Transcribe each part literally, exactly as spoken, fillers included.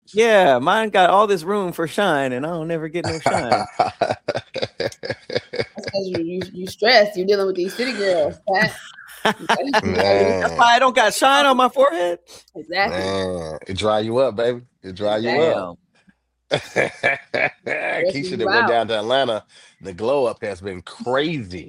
Yeah, mine got all this room for shine, and I don't never get no shine. That's because you, you you stressed. You're dealing with these city girls. Pat. That's Man, why I don't got shine on my forehead. Exactly. man, it dry you up, baby. It dry you up. Exactly. Damn. Stressing Keisha you didn't go out. down to Atlanta. The glow up has been crazy,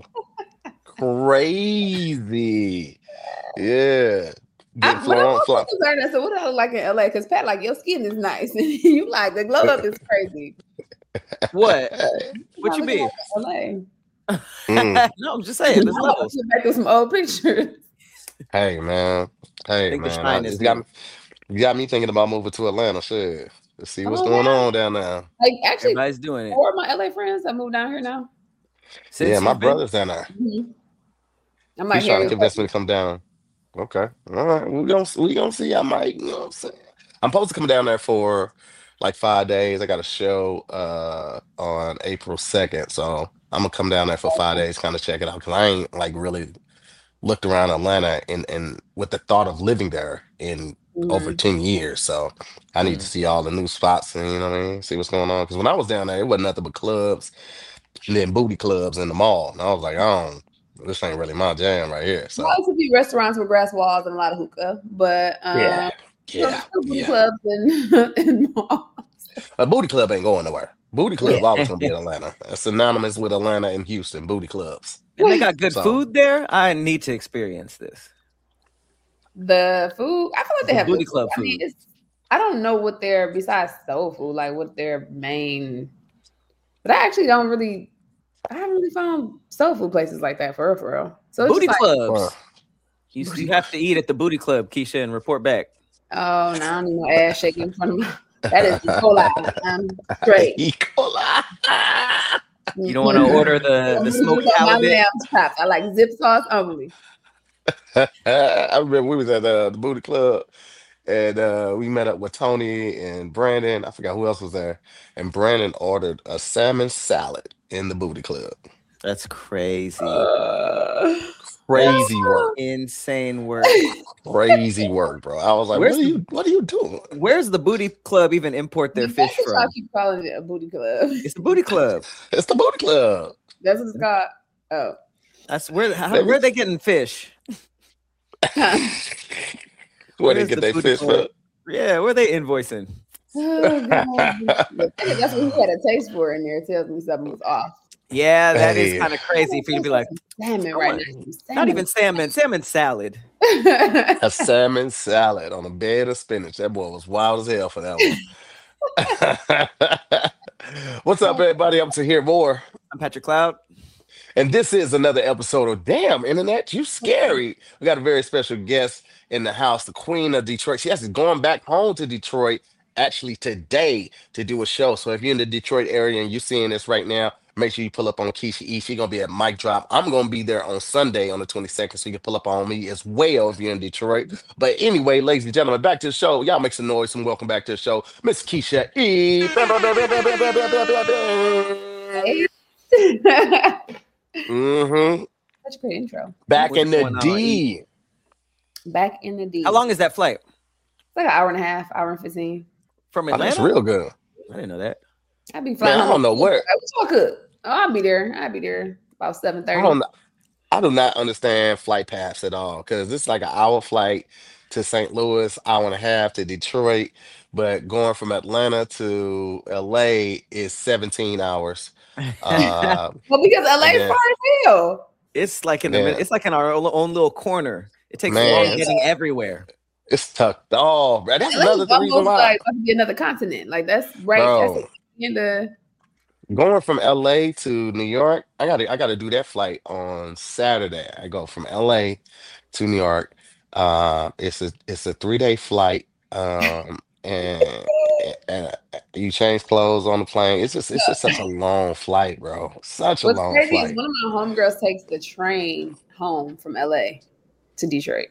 crazy. Yeah, I, getting when I flown, was fly. concerned, I said, "What do I look like in L A?" Because Pat, like, your skin is nice, and you like the glow up is crazy. What? You're What not you looking mean? like in Mm. No, I'm just L A. saying. There's I'm about to levels. flip back to some old pictures. Hey man, I hey think the man, I, shine is it's got me, due. you got me thinking about moving to Atlanta. Shit, let's see Come what's on going down. on down there. Like, actually, Everybody's doing it. four of my L A friends have moved down here now. Yeah, Since my you've been, brother's down there. Mhm. I'm like He's trying to Harry. convince me to come down. Okay, all right, we gonna we gonna see. I might, you know what I'm saying. I'm supposed to come down there for like five days. I got a show uh on April second, so I'm gonna come down there for five days, kind of check it out because I ain't like really looked around Atlanta and and with the thought of living there in over Mhm. ten years. So I need to mm, see all the new spots and you know what I mean, see what's going on. Because when I was down there, it wasn't nothing but clubs and then booty clubs in the mall. And I was like, oh, this ain't really my jam right here. There So used to be restaurants with grass walls and a lot of hookah, but yeah, um, some yeah, still booty yeah. clubs and and malls. A booty club ain't going nowhere. Booty Yeah. club always gonna be in Atlanta. It's synonymous with Atlanta and Houston. Booty clubs. and they got good So food there. I need to experience this. The food, I feel like they The have good booty food. club I mean, food. it's I don't know what their besides soul food, like what their main. But I actually don't really. I haven't really found soul food places like that for real, for real. So it's just Booty like, uh, clubs. You you have to eat at the booty club, Keisha, and report back. oh, now I don't need no ass shaking in front of me. That is E. coli. I'm straight. E. coli. You don't want to Mm-mm. order the I'm the gonna smoked just on my halibut. lamb chops. I like zip sauce only. I remember we was at uh, the booty club and uh, we met up with Tony and Brandon. I forgot who else was there. And Brandon ordered a salmon salad in the booty club. That's crazy. Uh, Crazy work. Insane work. Crazy work, bro. I was like, what Where's are the you what are you doing? Where's the booty club even import the their fact fish that y'all from? keep calling it a booty club. It's the booty club. It's the booty club. That's what it's called. Oh. That's where how, Maybe where they getting fish. where Where they is get the their booty fish club? from. Yeah, where they invoicing? Oh god. The fact that that's what he had a taste for in there tells me something was off. Yeah, that is Hey, kind of crazy for you to be like, Salmon I right want now. Some not salmon. even salmon, salmon salad. a salmon salad on a bed of spinach. That boy was wild as hell for that one. What's up, everybody? I'm to hear more. I'm Patrick Cloud. And this is another episode of Damn Internet, You Scary. We got a very special guest in the house, the Queen of Detroit. She actually going back home to Detroit actually today to do a show. So if you're in the Detroit area and you're seeing this right now, make sure you pull up on Keisha E. She's gonna be at Mic Drop. I'm gonna be there on Sunday on the twenty-second, so you can pull up on me as well if you're in Detroit. But anyway, ladies and gentlemen, back to the show. Y'all make some noise and welcome back to the show, Miss Keisha E. Hey. Mm-hmm. Such a great intro. Back What's in the going on, E? D. Back in the D. How long is that flight It's like an hour and a half, hour and fifteen. from Oh, that's Atlanta? real good. I didn't know that. I'd be flying Man, I home. don't know where. What y'all cook? Oh, I'll be there. I'll be there about seven I thirty. don't. I do not understand flight paths at all because it's like an hour flight to Saint Louis, hour and a half to Detroit, but going from Atlanta to L A is seventeen hours. Uh, Well, because L A and is then, far as hell. It's like in the then mid- it's like in our own own little corner. It takes long man, getting it's, everywhere. it's tucked off. Bro. That's L A is another th- reason almost why, like about to be another continent. Like that's right. That's bro. in the. Going from L A to New York, I gotta I gotta do that flight on Saturday. I go from L A to New York. Uh, it's a it's a three day flight. Um, and, and you change clothes on the plane. It's just it's just such a long flight, bro. Such a What's long crazy is flight. one of my homegirls takes the train home from L A to Detroit.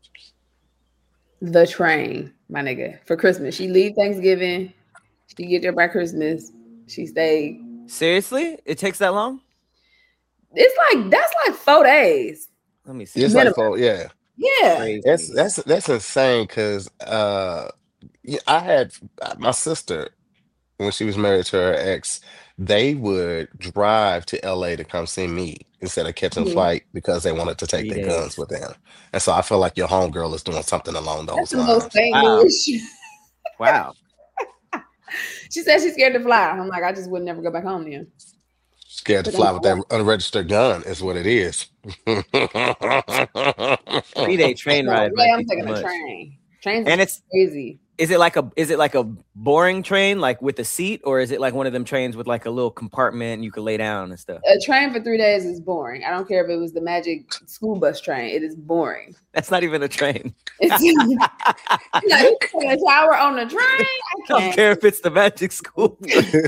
The train, my nigga, for Christmas. She leave Thanksgiving. She get there by Christmas. She stay. Seriously? It takes that long? It's like that's like four days. Let me see. It's like Minimum. for yeah. Yeah. Crazy. That's that's that's insane because uh Yeah, I had uh, my sister when she was married to her ex. They would drive to L A to come see me instead of catching a Mhm. flight because they wanted to take Three their guns days. with them. And so I feel like your homegirl is doing something along That's those the most lines. Saint Wow. Louis. Wow. She said she's scared to fly. I'm like, I just would never go back home then. Scared to But I'm fly with that unregistered gun is what it is. Three day train no ride way might I'm be too taking a much. train. Trains And is it's crazy. is it like a is it like a boring train like with a seat, or is it like one of them trains with like a little compartment and you can lay down and stuff? A train for three days is boring. I don't care if it was the magic school bus train. It is boring. That's not even a train. It's you know, you take a shower on the train. I I don't can't. care if it's the magic school.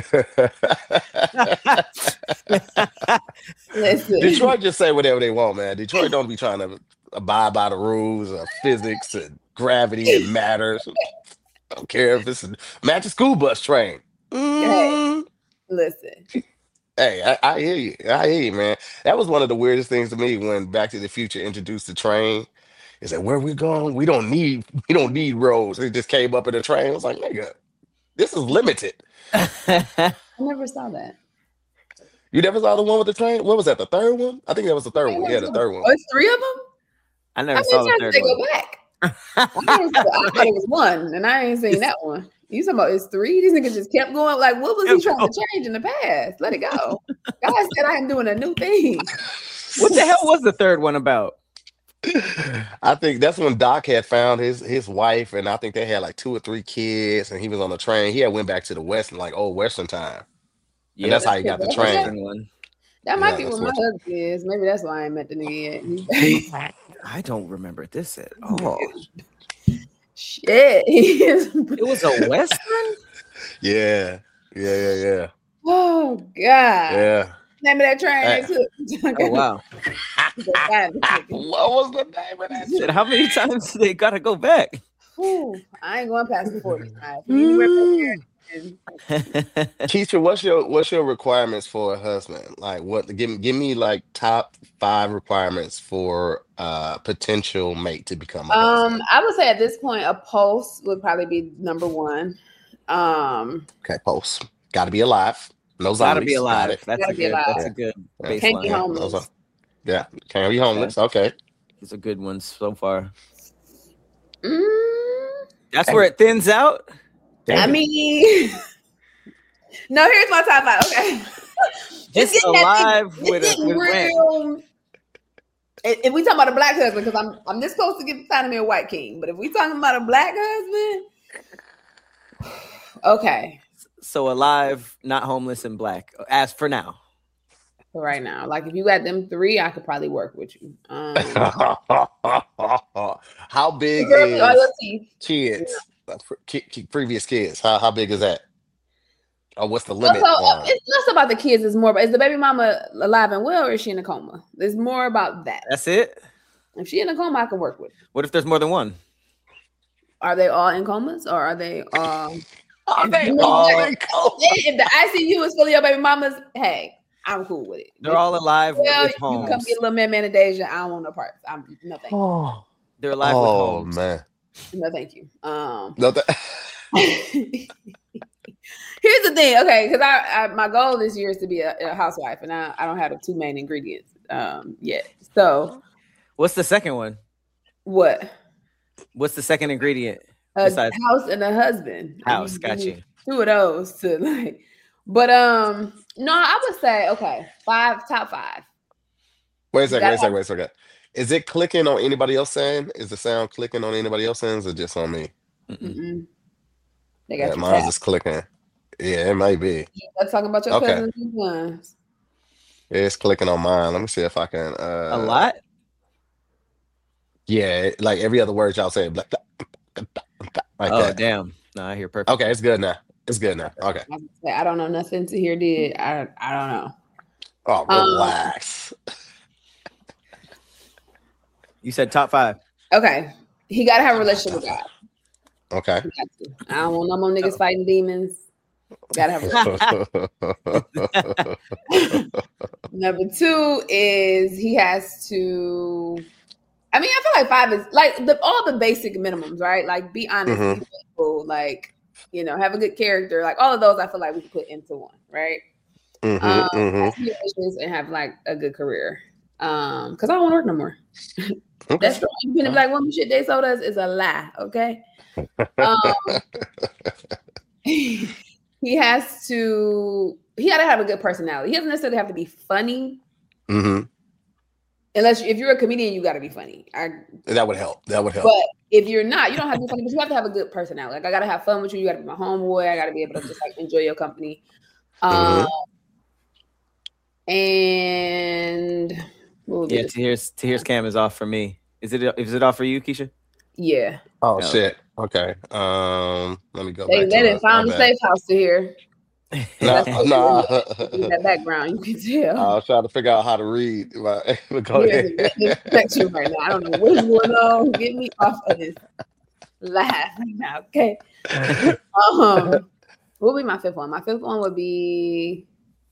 Listen. Detroit just say whatever they want, man. Detroit don't be trying to abide by the rules of physics and gravity and matters. I don't care if it's a magic school bus train. Mm. Listen. Hey, I, I hear you. I hear you, man. That was one of the weirdest things to me when Back to the Future introduced the train. Is that where we going? We don't need we don't need roads. It just came up in the train. I was like, nigga, this is limited. I never saw that. You never saw the one with the train? What was that? The third one? I think that was the third one. Yeah, the third one. Oh, it's three of them? I How never many saw the times third did they one. go back? I thought, it was, I thought it was one, and I ain't seen that one. You talking about it's three? These niggas just kept going. Like, what was he trying to change in the past? Let it go. God said I am doing a new thing. What the hell was the third one about? I think that's when Doc had found his his wife, and I think they had like two or three kids, and he was on the train. He had went back to the West in like old Western time, and Yep, that's how he got the That's train. Western one. That might Yeah, be that's what my what- husband is. Maybe that's why I ain't met the nigga yet. I don't remember this at all. Shit. He is. It was a Western? Yeah, yeah, yeah, yeah, Oh God. yeah. Name of that train Hey. they took. Oh wow. What was the name of that? Shit, how many times do they gotta go back? Whew, I ain't going past the forty-five. You Mm. Keisha, what's your what's your requirements for a husband? Like, what? Give me give me like top five requirements for uh potential mate to become a Um, husband. I would say at this point, a pulse would probably be number one. Um, Okay, post. Got to be alive. No zombies. Gotta be Got alive. it. That's Gotta a be good. alive. That's a good Yeah. Can't be baseline. Yeah, homeless. those are- yeah, can't be homeless. Okay. Those are good ones so far. mm, That's where it thins out. I Damn. mean, no. Here's my top five. Okay, It's Just getting that- alive it's with a getting with rank. real. If if we talking about a black husband, because I'm I'm this close to get finding me a white king, but if we talking about a black husband, okay, So alive, not homeless, and black. As for now. for right now, like if you got them three, I could probably work with you. Um, How big preferably all is your teeth. kids? Uh, pre- ki- ki- previous kids. How how big is that? Or what's the So, limit? uh, on- it's less about the kids. It's more about is the baby mama alive and well, or is she in a coma? It's more about that. That's it. If she in a coma, I can work with her. What if there's more than one? Are they all in comas, or are they all? Are they you all know, in coma? If the I C U is full of your baby mamas, hey, I'm cool with it. They're all alive Well, with you come homes. get a little man, man, and Deja. I don't want no parts. I'm no thank you. Oh, They're alive oh with homes. man. No thank you. Um, No, that- here's the thing, okay? Because I, I my goal this year is to be a, a housewife, and I, I don't have the two main ingredients um yet. So What's the second one? what? What's the second ingredient? A Besides house and a husband. house, You got need you. Two of those to like, but um, no, I would say okay, five, top five. wait a second. Wait a That- second. Wait a second. Is it clicking on anybody else saying? Is the sound clicking on anybody else saying? Or just on me? Mm-mm. Mm-mm. They Yeah, got you. mine's tapped. just clicking. Yeah, it might be. Let's talk about your Okay. cousins and sons. Yeah, it's clicking on mine. Let me see if I can. Uh, A lot? Yeah, like every other word y'all say, blah, blah, blah, blah, blah, like Oh that. damn. No, I hear perfect. Okay, it's good now. It's good now. Okay. I would say, I don't know nothing to hear did. I I don't know. Oh, Um, relax. You said top five. Okay, he got to have a relationship with God. Okay. He got to. I don't want no more niggas fighting demons. Got to have a relationship. Number two is he has to I mean, I feel like five is like the all the basic minimums, right? Like be honest, Mhm. be faithful, like you know, have a good character, like all of those. I feel like we can put into one, right? Mhm. Um, Mhm. have some ambitions and have like a good career. Um, because I don't want to work no more. Okay. That's right. You're gonna be like, "Woman, shit, they sold us" is a lie. Okay. Um, he has to. He got to have a good personality. He doesn't necessarily have to be funny. Mhm. Unless if you're a comedian, you got to be funny. I, That would help. That would help. but if you're not, you don't have to be funny, but you have to have a good personality. Like I got to have fun with you. You got to be my homeboy. I got to be able to just like enjoy your company. Um, Mhm. and what would be Yeah, the- Tahir's Tahir's cam is off for me. Is it is it off for you, Keisha? yeah, Oh No. shit. Okay. Um. Let me go they back they to didn't it. My find the bad. safe house to here. No, That's no. that background. You can tell. I was trying to figure out how to read. But go Here's a ahead. witness protection right now. I don't know what's going on. Get me off of this live right now, okay? Um, what would be my fifth one? My fifth one would be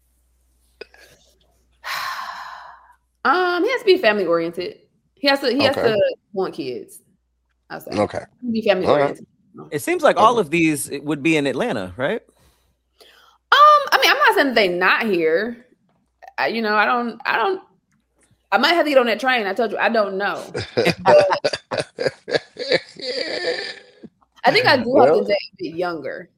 um, he has to be family oriented. He has to he has Okay. to want kids. I'll say. Okay. Be family All right. oriented. It seems like all of these would be in Atlanta, right? Um, I mean, I'm not saying they not here. I, you know, I don't, I don't. I might have to get on that train. I told you, I don't know. I think I do Well, have to date a bit younger.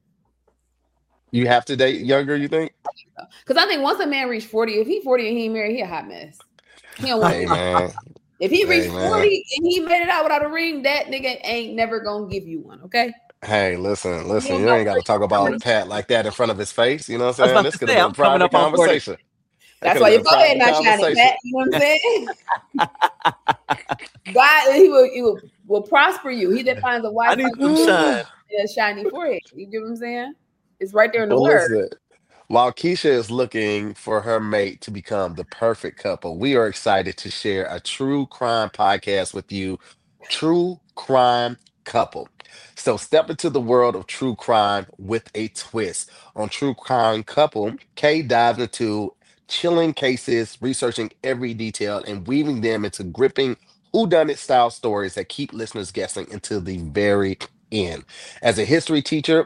You have to date younger, you think? Because I think once a man reach forty, if he forty and he ain't married, he a hot mess. He don't want Hey to. man. If he Hey, reached man. forty and he made it out without a ring, that nigga ain't never gonna give you one. Okay. Hey, listen, listen, ain't you got ain't got to talk about coming. Pat like that in front of his face. You know what I was I'm saying? about This to could say, have been I'm a coming private up on forty. conversation. That That's could why have your been a forehead private not shining, conversation. Pat. You know what I'm saying? God, he will, he will, will prosper you. He that finds a wife I need finds some shine. a shiny forehead. You get what I'm saying? It's right there in the Well, word. listen, while Keisha is looking for her mate to become the perfect couple, we are excited to share a true crime podcast with you, True Crime Couple. So step into the world of true crime with a twist. On True Crime Couple, Kay dives into chilling cases, researching every detail, and weaving them into gripping whodunit style stories that keep listeners guessing until the very end. As a history teacher,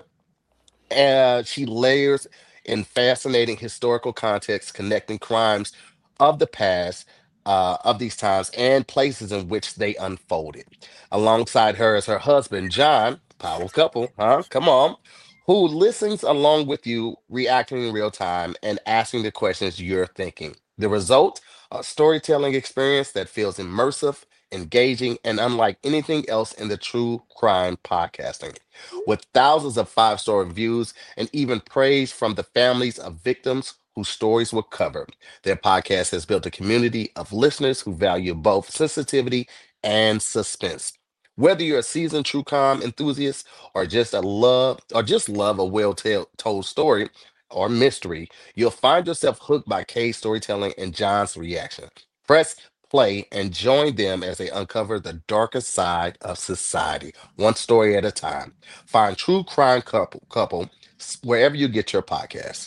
uh, she layers in fascinating historical context, connecting crimes of the past, uh, of these times, and places in which they unfolded. Alongside her is her husband, John, power couple, huh? Come on, who listens along with you, reacting in real time and asking the questions you're thinking. The result, a storytelling experience that feels immersive, engaging, and unlike anything else in the true crime podcasting. With thousands of five star reviews and even praise from the families of victims whose stories were covered. Their podcast has built a community of listeners who value both sensitivity and suspense. Whether you're a seasoned true crime enthusiast or just a love or just love a well told story or mystery, you'll find yourself hooked by Kay's storytelling and John's reaction. Press play and join them as they uncover the darker side of society, one story at a time. Find True Crime Couple, couple wherever you get your podcasts.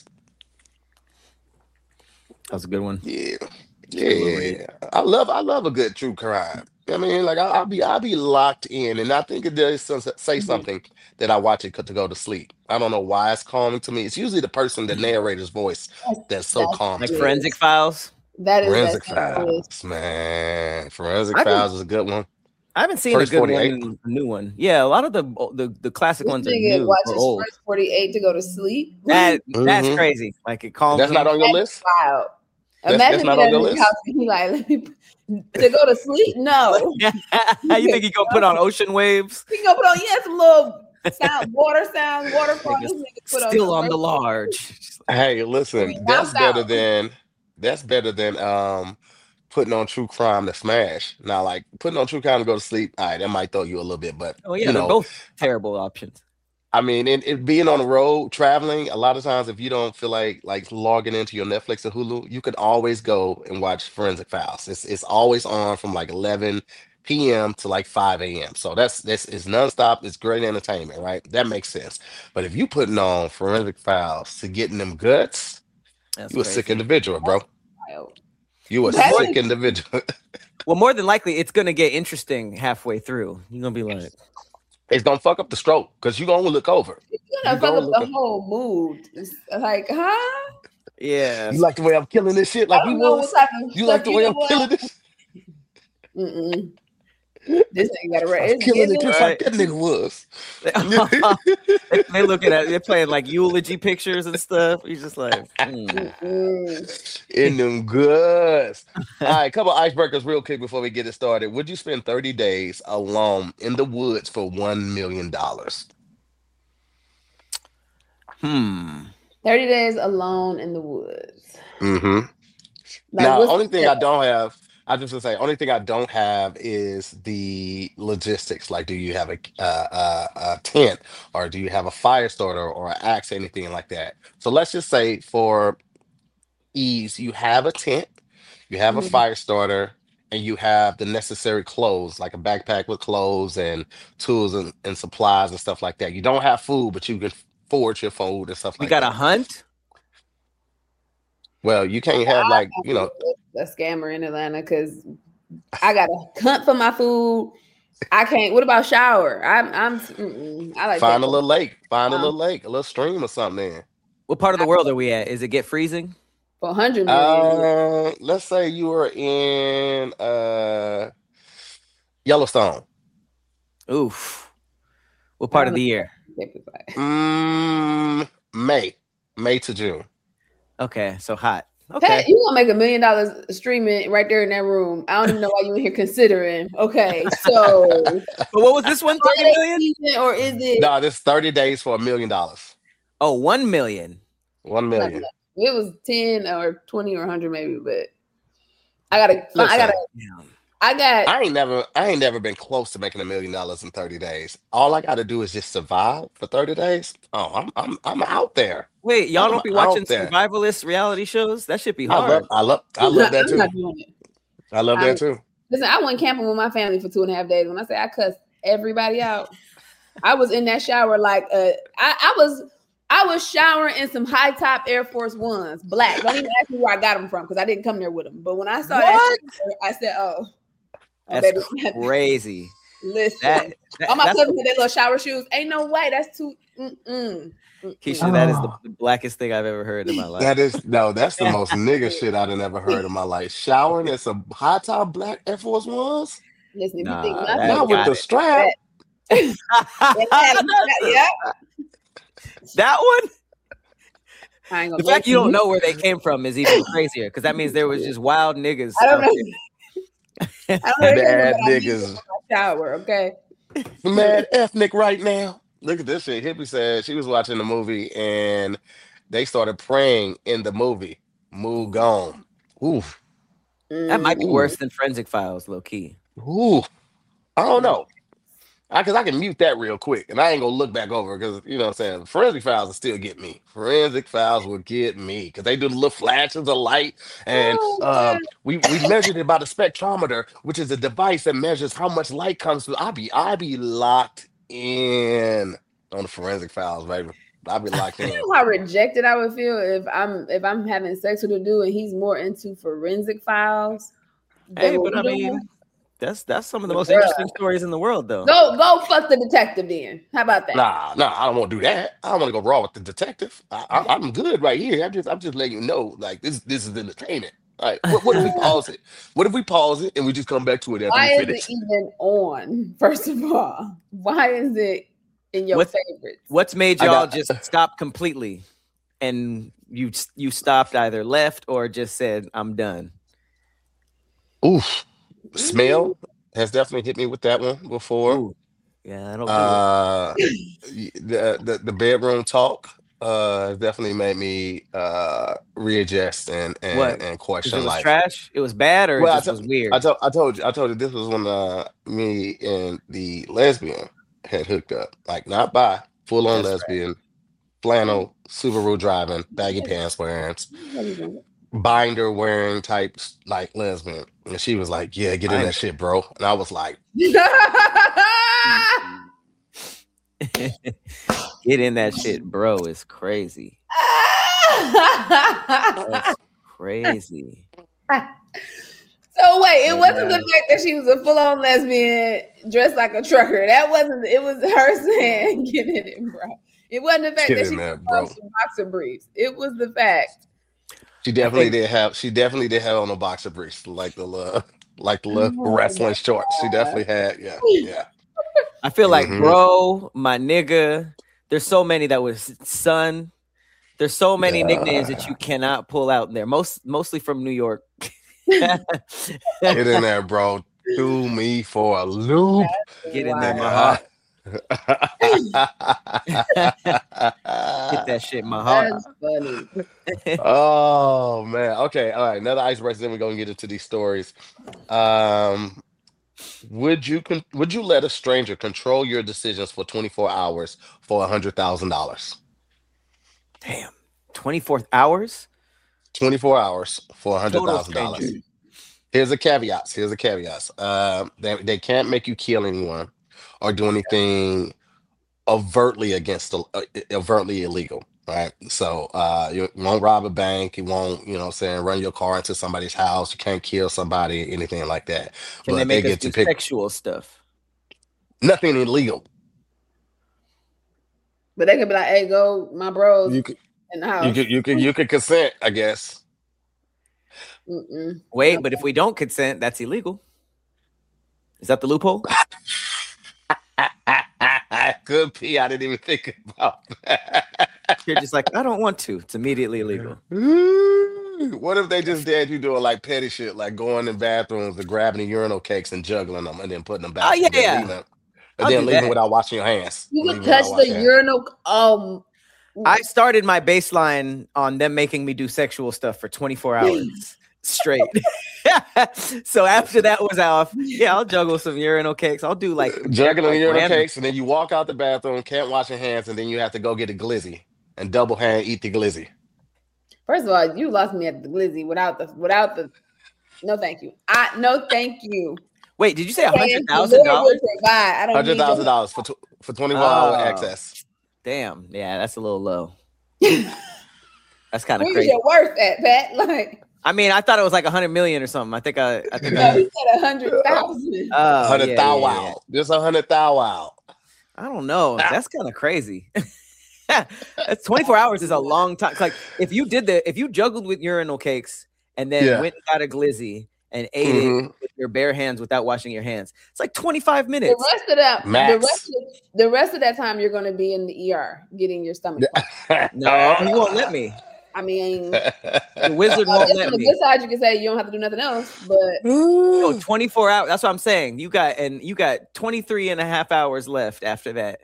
That was a good one. Yeah, Good little read. yeah. I love, I love a good true crime. I mean, like I, I'll be, I'll be locked in, and I think it does some- say Mhm. something that I watch it to go to sleep. I don't know why it's calming to me. It's usually the person, the narrator's voice, that's so That's calm Like to me. it. Forensic Files. That is Forensic that's what it is. Files, man. Forensic I can- Files is a good one. I haven't seen First a good forty-eight. one, a new one. Yeah, a lot of the the, the classic This ones are nigga new or watches old. First forty-eight to go to sleep. That that's Mhm. crazy. Like it calms That's them. not on your That's list. wild. That's- Imagine that's not being on at your his list? house and he like let me, to go to sleep. No, You think he gonna put on ocean waves? he gonna put on yeah some little sound, water sound, waterfall. Niggas This nigga put on Still some on the First- large. Hey, listen, Bounce that's better out. than that's better than um putting on true crime to smash. Now, like putting on true crime to go to sleep, all right, that might throw you a little bit, but Oh yeah, you they're know, both terrible options. I mean, it, it being on the road, traveling, a lot of times if you don't feel like like logging into your Netflix or Hulu, you could always go and watch Forensic Files. It's it's always on from like eleven p m to like five a m. So that's this is nonstop. It's great entertainment, right? That makes sense. But if you putting on Forensic Files to getting them guts, That's you a crazy. sick individual, bro. Wild. You a That sick is- individual. Well, more than likely, it's gonna get interesting halfway through. You're gonna be like, It's gonna fuck up the stroke because you're gonna look over. It's gonna You fuck gonna up look the up. whole mood. It's like, huh? yeah. You like the way I'm killing this shit I like we don't know was? what type of You like the way you I'm know what? killing this? Mm-mm. This nigga got to I'm right. It's killing it giving. just like that nigga was. they, they looking at they're playing like eulogy pictures and stuff. He's just like, hmm. Mm-mm. In them goods. All right, couple icebreakers real quick before we get it started. Would you spend thirty days alone in the woods for one million dollars? hmm. thirty days alone in the woods. Mm-hmm. Like, Now, what's only the thing I step? don't have, I just want to say, only thing I don't have is the logistics. Like, do you have a, uh, uh, a tent, or do you have a fire starter, or an axe, anything like that? So let's just say, for ease, you have a tent, you have a Mhm. fire starter, and you have the necessary clothes, like a backpack with clothes and tools and, and supplies and stuff like that. You don't have food, but you can forage your food and stuff We like got a that. hunt. Well, you can't have, like, you know, A scammer in Atlanta because I got to hunt for my food. I can't. What about shower? I'm. I'm. Mm-mm. I like find a that. little lake, find a Um, little lake, a little stream or something in. What part of the world are we at? Is it get freezing? For a hundred million. Uh, let's say you were in uh Yellowstone. Oof. What I part don't of the know. year? Mm, May, May to June. Okay, so hot. Okay. Okay. You gonna make a million dollars streaming right there in that room. I don't even know why you in here considering. Okay, so But what was this one? thirty million? season or is it? No, this thirty days for a million dollars. Oh, one million. One million. It was ten or twenty or hundred maybe, but I gotta. I Listen, gotta. Yeah. I got. I ain't never, I ain't never been close to making a million dollars in thirty days. All I got to do is just survive for thirty days. Oh, I'm, I'm, I'm out there. Wait, y'all I'm don't be watching out there. survivalist reality shows? That should be I hard. love, I love, I love that I'm too. not doing it. I love I'm- that too. Listen, I went camping with my family for two and a half days. When I say I cussed everybody out, I was in that shower like uh, I, I was. I was showering in some high top Air Force Ones, black. Don't even ask me where I got them from because I didn't come there with them. But when I saw that, I said, "Oh, oh, That's baby, crazy. listen." That, that All my that's, cousins with their little shower shoes. Ain't no way. That's too. Mm-mm, mm-mm. Keisha, that is the, Oh. the blackest thing I've ever heard in my life. That is no, that's the most nigga shit I'd have never heard in my life. Showering in some high top black Air Force Ones, Listen, if Nah, you think that nothing, not with got the it. strap. yeah, That one? I ain't The gonna. fact you don't know where they came from is even crazier because that means there was just wild niggas. I don't out know. I don't know where they Bad came from, but I knew niggas. it was my shower. Okay. Mad ethnic right now. Look at this shit. Hippie said she was watching the movie and they started praying in the movie. Move gone. Oof. That might be Ooh. worse than Forensic Files, low key. Ooh. I don't know. I cause I can mute that real quick and I ain't gonna look back over because you know what I'm saying. Forensic Files will still get me. Forensic Files will get me because they do the little flashes of light and Oh, um, we we measured it by the spectrometer, which is a device that measures how much light comes through. I be I be locked in on the Forensic Files, baby. I be locked in. You know how rejected I would feel if I'm if I'm having sex with a dude and he's more into Forensic Files. than Hey, what but I we doing. mean, that's that's some of the most Bruh. interesting stories in the world, though. Go go fuck the detective then. How about that? Nah, nah, I don't want to do that. I don't want to go raw with the detective. I, I, I'm good right here. I'm just, I'm just letting you know, like this, this is entertainment. Like, what, what if we pause it? What if we pause it and we just come back to it after Why we is finish? it even on? First of all, why is it in your What- favorites? What's made I y'all got- just stop completely, and you you stopped either left or just said I'm done? Oof, smell has definitely hit me with that one before. Ooh. Yeah, I don't. do it. Uh, y- the, the the bedroom talk uh has definitely made me uh readjust and and, What? and 'Cause question it was life. trash. It was bad, or Well, I it just to- was weird. I told I told you I told you this was when uh me and the lesbian had hooked up, like not by full on That's right. lesbian, flannel, Subaru driving, baggy pants wearing, binder wearing types like lesbian, and she was like, "Yeah, get in Binder. that shit, bro," and I was like, Get in that shit, bro. It's crazy. That's crazy. So wait, it Oh, wasn't yeah. the fact that she was a full-on lesbian dressed like a trucker. That wasn't. It was her saying, "Get in it, bro." It wasn't the fact Get that in she there, was bro. wearing some boxer briefs. It was the fact. She I definitely think did have. She definitely did have on a boxer briefs, like the little, like the little Oh wrestling my shorts. She definitely god. had. Yeah, yeah. I feel like Hmm. bro, my nigga. There's so many that was son. There's so many nicknames that Yeah. you cannot pull out there. Most mostly from New York. Get in there, bro. Threw me for a loop. Get in there, my Wow. heart. Yeah. Get that shit in my heart. That's funny. Oh man. Okay. All right. Another icebreaker. Then we're gonna get into these stories. Um, would you con- would you let a stranger control your decisions for twenty-four hours for a hundred thousand dollars? Damn. twenty-four hours? twenty-four hours for a hundred Total thousand dollars. stranger. Here's the caveats. Here's the caveats. Um, they they can't make you kill anyone or do anything overtly against the uh, overtly illegal. Right. So uh you won't rob a bank, you won't, you know what I'm saying, run your car into somebody's house, you can't kill somebody, anything like that. Can they But they make us get do to pick sexual stuff? nothing illegal. But they could be like, "Hey, go, my bros You could in the you house." could you could you could consent, I guess. Mm-mm. Wait, but if we don't consent, that's illegal. Is that the loophole? Good P. I didn't even think about that. You're just like, I don't want to. It's immediately illegal. Ooh, what if they just did you doing like petty shit, like going in bathrooms and grabbing the urinal cakes and juggling them and then putting them back Oh, yeah, and then yeah. leaving, and I'll then do leaving that. without washing your hands. You Leaving could touch without the washing your hands. urinal. Um, I started my baseline on them making me do sexual stuff for twenty-four hours straight. So after that was off, yeah, I'll juggle some urinal cakes. I'll do like Juggling like urinal random- cakes, and then you walk out the bathroom, can't wash your hands, and then you have to go get a glizzy and double hand eat the glizzy. First of all, you lost me at the glizzy without the without the. No, thank you. I no, thank you. Wait, did you say a And hundred the thousand Lord dollars? will provide. I don't Hundred need your- thousand dollars for tw- for twenty-four hour Oh. access. Damn, yeah, that's a little low. That's kind of Where's crazy. your worth at, Pat? Like, I mean, I thought it was like a hundred million or something. I think I, I think no, I. he said a hundred thousand. Oh, Hundred yeah, thou yeah, yeah. wow, just a hundred thou wow. I don't know. That's kind of crazy. That's twenty-four hours is a long time. Like if you did the, if you juggled with urinal cakes and then Yeah. went and got a glizzy and ate Mhm. it with your bare hands without washing your hands, it's like twenty-five The minutes. rest of that, the Max. rest, of, the rest of that time, you're going to be in the E R getting your stomach. pumped. No, he won't let me. I mean, The wizard I won't guess let on the me. good side, you can say you don't have to do nothing else, but No, twenty-four hours. That's what I'm saying. You got, and you got twenty-three and a half hours left after that.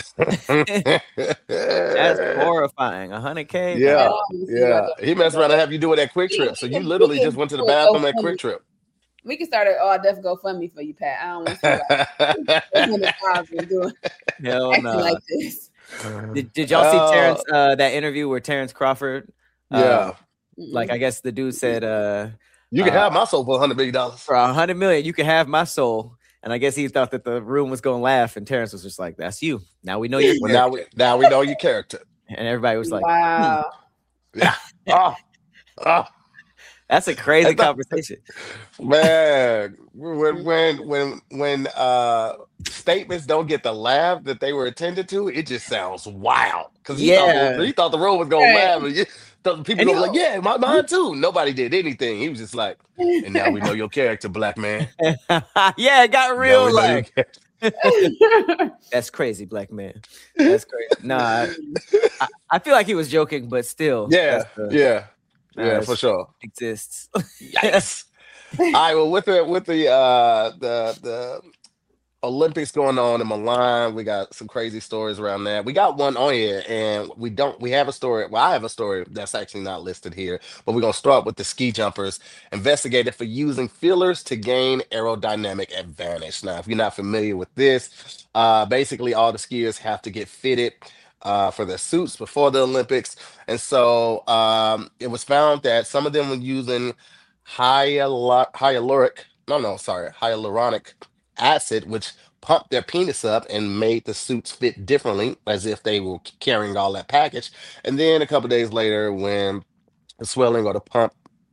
That's horrifying. A hundred K. Yeah, obviously, yeah. like, He messed around and have you do it at Quick Trip. So you literally just went to the bathroom at Quick Trip. we can start a oh, def GoFundMe for you, Pat. I don't want to see like doing Hell acting no. like this. Did, did y'all Oh. see Terrence uh that interview where Terrence Crawford uh, Yeah, like I guess the dude said uh you can uh, have my soul for a hundred million dollars. for a hundred million you can have my soul, and I guess he thought that the room was gonna laugh, and Terrence was just like, that's you, now we know your Well, now we now we know your character. and everybody was like, wow. Yeah. Oh, oh, that's a crazy I thought- conversation. man, when when when when uh statements don't get the laugh that they were intended to, it just sounds wild. Because he, Yeah. thought, he thought the room was gonna Right. laugh, and you, thought people And were he- like, "Yeah, my mine too." Nobody did anything. He was just like, "And now we know your character, black man." Yeah, it got Now real we know your like character. that's crazy, black man. That's crazy. Nah, I, I, I feel like he was joking, but still, Yeah, that's the- yeah, Nah, yeah, it's- for sure. exists. Yikes. All right, well, with the with the uh the the Olympics going on in Milan, we got some crazy stories around that. We got one on here, and we don't we have a story. Well, I have a story that's actually not listed here, but we're gonna start with the ski jumpers investigated for using fillers to gain aerodynamic advantage. Now, if you're not familiar with this, uh basically all the skiers have to get fitted uh, for their suits before the Olympics. And so um, it was found that some of them were using hyalur- hyaluronic, no, no, sorry, hyaluronic acid, which pumped their penis up and made the suits fit differently as if they were carrying all that package. And then a couple days later, when the swelling or the pump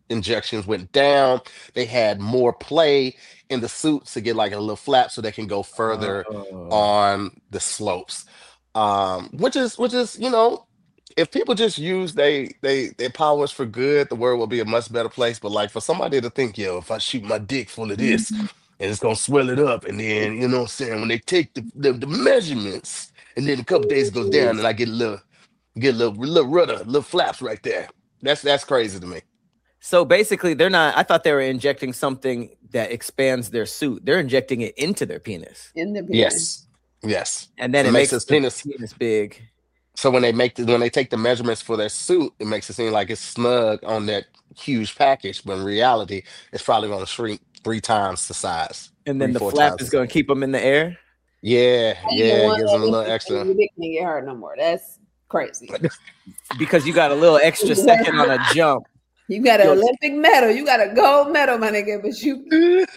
injections went down. They had more play in the suits to get like a little flap so they can go further Oh. on the slopes. Um, which is which is, you know, if people just use they they their powers for good, the world will be a much better place. But like for somebody to think, yo, if I shoot my dick full of this and it's gonna swell it up, and then you know what I'm saying, when they take the, the, the measurements, and then a couple days it goes down and I get a little get a little little rudder, little flaps right there. That's that's crazy to me. So basically, they're not. I thought they were injecting something that expands their suit. They're injecting it into their penis, In the penis. Yes. Yes. and then It it makes makes his the penis. penis big. So when they make the, when they take the measurements for their suit, it makes it seem like it's snug on that huge package, but in reality, it's probably going to shrink three times the size, And three then the four flap times is the going size. to keep them in the air Yeah, I ain't the yeah, one it gives that them a little thinks extra. your dick can't get hard no more. That's crazy. because you got a little extra second on a jump. You got an Yo. Olympic medal. You got a gold medal, my nigga, but you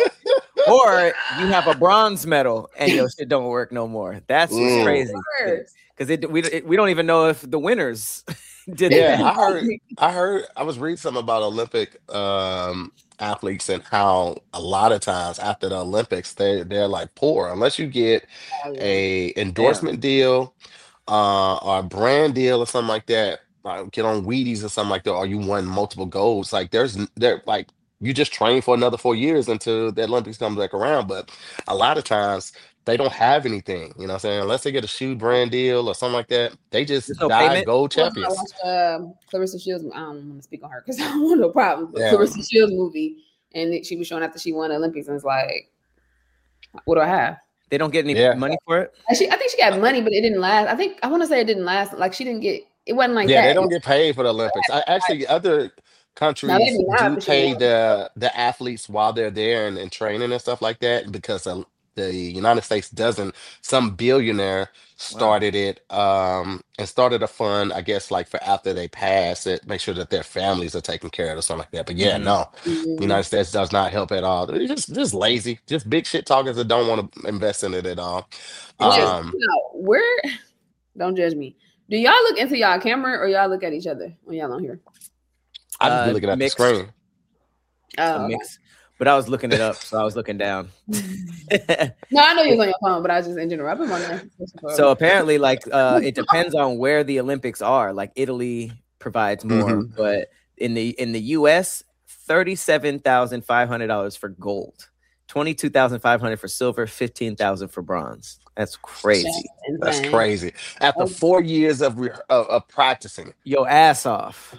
Or you have a bronze medal and your shit don't work no more. That's what's Mm. crazy. words. Because it we it, we don't even know if the winners did Yeah, that. I heard. I heard. I was reading something about Olympic um, athletes and how a lot of times after the Olympics, they they're like poor unless you get Oh, yeah. a endorsement deal, uh, or a brand deal or something like that. Like get on Wheaties or something like that, or you won multiple golds. Like there's n- there like you just train for another four years until the Olympics comes back around. But a lot of times they don't have anything. You know what I'm saying? Unless they get a shoe brand deal or something like that, they There's just no die payment. gold Well, I champions. watched um, Clarissa Shields. I don't want to speak on her because I don't want no problems. But Yeah. Clarissa Shields movie, and it- she was showing after she won the Olympics, and it's like, what do I have? They don't get any Yeah. money for it. And she, I think she got money, but it didn't last. I think I want to say it didn't last. Like she didn't get. It wasn't like Yeah, that. they don't get paid for the Olympics. I actually other countries maybe not, do but she pay won. the the athletes while they're there and, and training and stuff like that because uh, the United States doesn't. Some billionaire started it um and started a fund, I guess, like for after they pass it, make sure that their families are taken care of or something like that. But yeah, Mhm. no, Mhm. the United States does not help at all. They're just just lazy, just big shit talkers that don't want to invest in it at all. It's just, Um, you know, we're don't judge me. Do y'all look into y'all camera or y'all look at each other when y'all on here? I just be Uh, looking at mixed. the screen. A Oh, okay. mix. But I was looking it up, so I was looking down. No, I know you was on your phone, but I was just in general. I've been wondering. So apparently, like, uh, it depends on where the Olympics are. Like Italy provides more, Mhm. but in the in the U S, thirty-seven thousand five hundred dollars for gold, twenty-two thousand five hundred for silver, fifteen thousand for bronze. That's crazy. That's crazy. After four years of re- of, of practicing, Your ass off.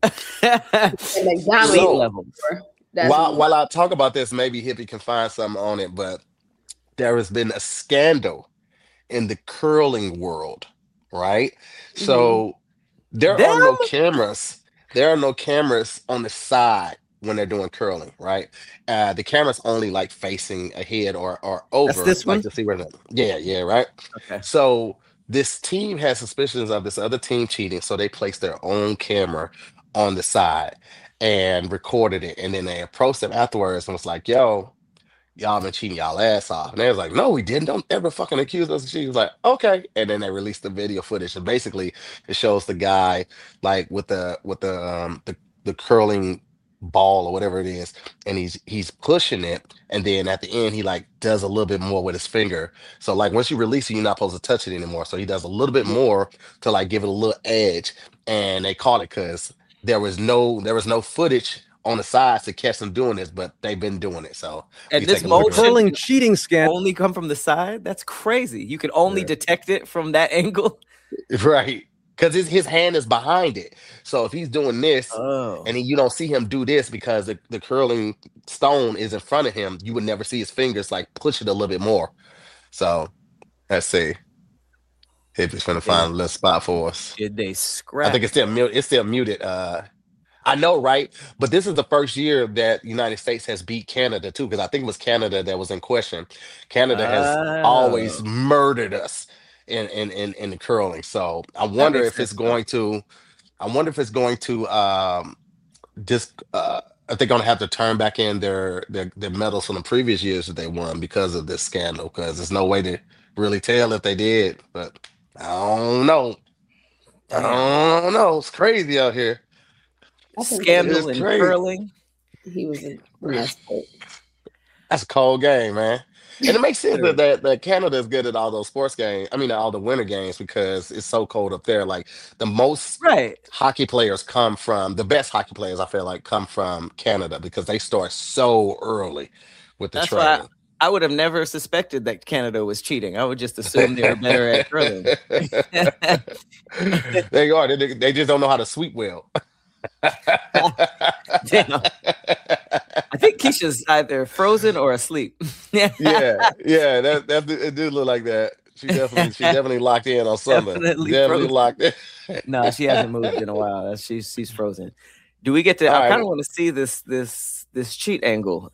McDonald's Elite So- level. That's while while I talk about this, maybe Hippie can find something on it. But there has been a scandal in the curling world, right? So there are no Them? cameras. There are no cameras on the side when they're doing curling, right? Uh, the camera's only like facing ahead or or over, this like one? to see where the yeah yeah right. Okay. So this team has suspicions of this other team cheating, so they placed their own camera on the side and recorded it, and then they approached them afterwards and was like, "Yo, y'all been cheating y'all ass off." And they was like, "No, we didn't. Don't ever fucking accuse us of cheating." He was like, "Okay." And then they released the video footage, and basically it shows the guy like with the with the um the, the curling ball or whatever it is, and he's he's pushing it, and then at the end he like does a little bit more with his finger. So like once you release it, you're not supposed to touch it anymore. So he does a little bit more to like give it a little edge, and they caught it because there was no there was no footage on the sides to catch them doing this, but they've been doing it. So And you this take a look at it. motion Curling cheating scandal. only come from the side? That's crazy. You can only Yeah. detect it from that angle. Right. Because his, his hand is behind it. So if he's doing this Oh. and then you don't see him do this because the, the curling stone is in front of him, you would never see his fingers like push it a little bit more. So let's see. Hippie's gonna find a little spot for us. Did they scratch? I think it's still muted. It's still muted. Uh I know, right? But this is the first year that the United States has beat Canada too, because I think it was Canada that was in question. Canada has Oh. always murdered us in in in, in the curling. So I wonder makes if it's sense, going to I wonder if it's going to um just uh if they're gonna have to turn back in their their, their medals from the previous years that they won because of this scandal, because there's no way to really tell if they did, but I don't know. I Damn. don't know. It's crazy out here. I think scandal It's in crazy. curling. he was in that sport. That's a cold game, man. And it makes sense Sure. that, that that Canada is good at all those sports games. I mean, all the winter games because it's so cold up there. Like the most Right. hockey players come from the best hockey players. I feel like come from Canada because they start so early with the That's why training. I would have never suspected that Canada was cheating. I would just assume they were better at curling. There you are. They, they just don't know how to sweep well. Damn. I think Keisha's either frozen or asleep. Yeah, yeah, that that it did look like that. She definitely she definitely locked in on something. Definitely Definitely frozen. locked in. No, she hasn't moved in a while. She's she's frozen. Do we get to? All I right. kind of want to see this this this cheat angle.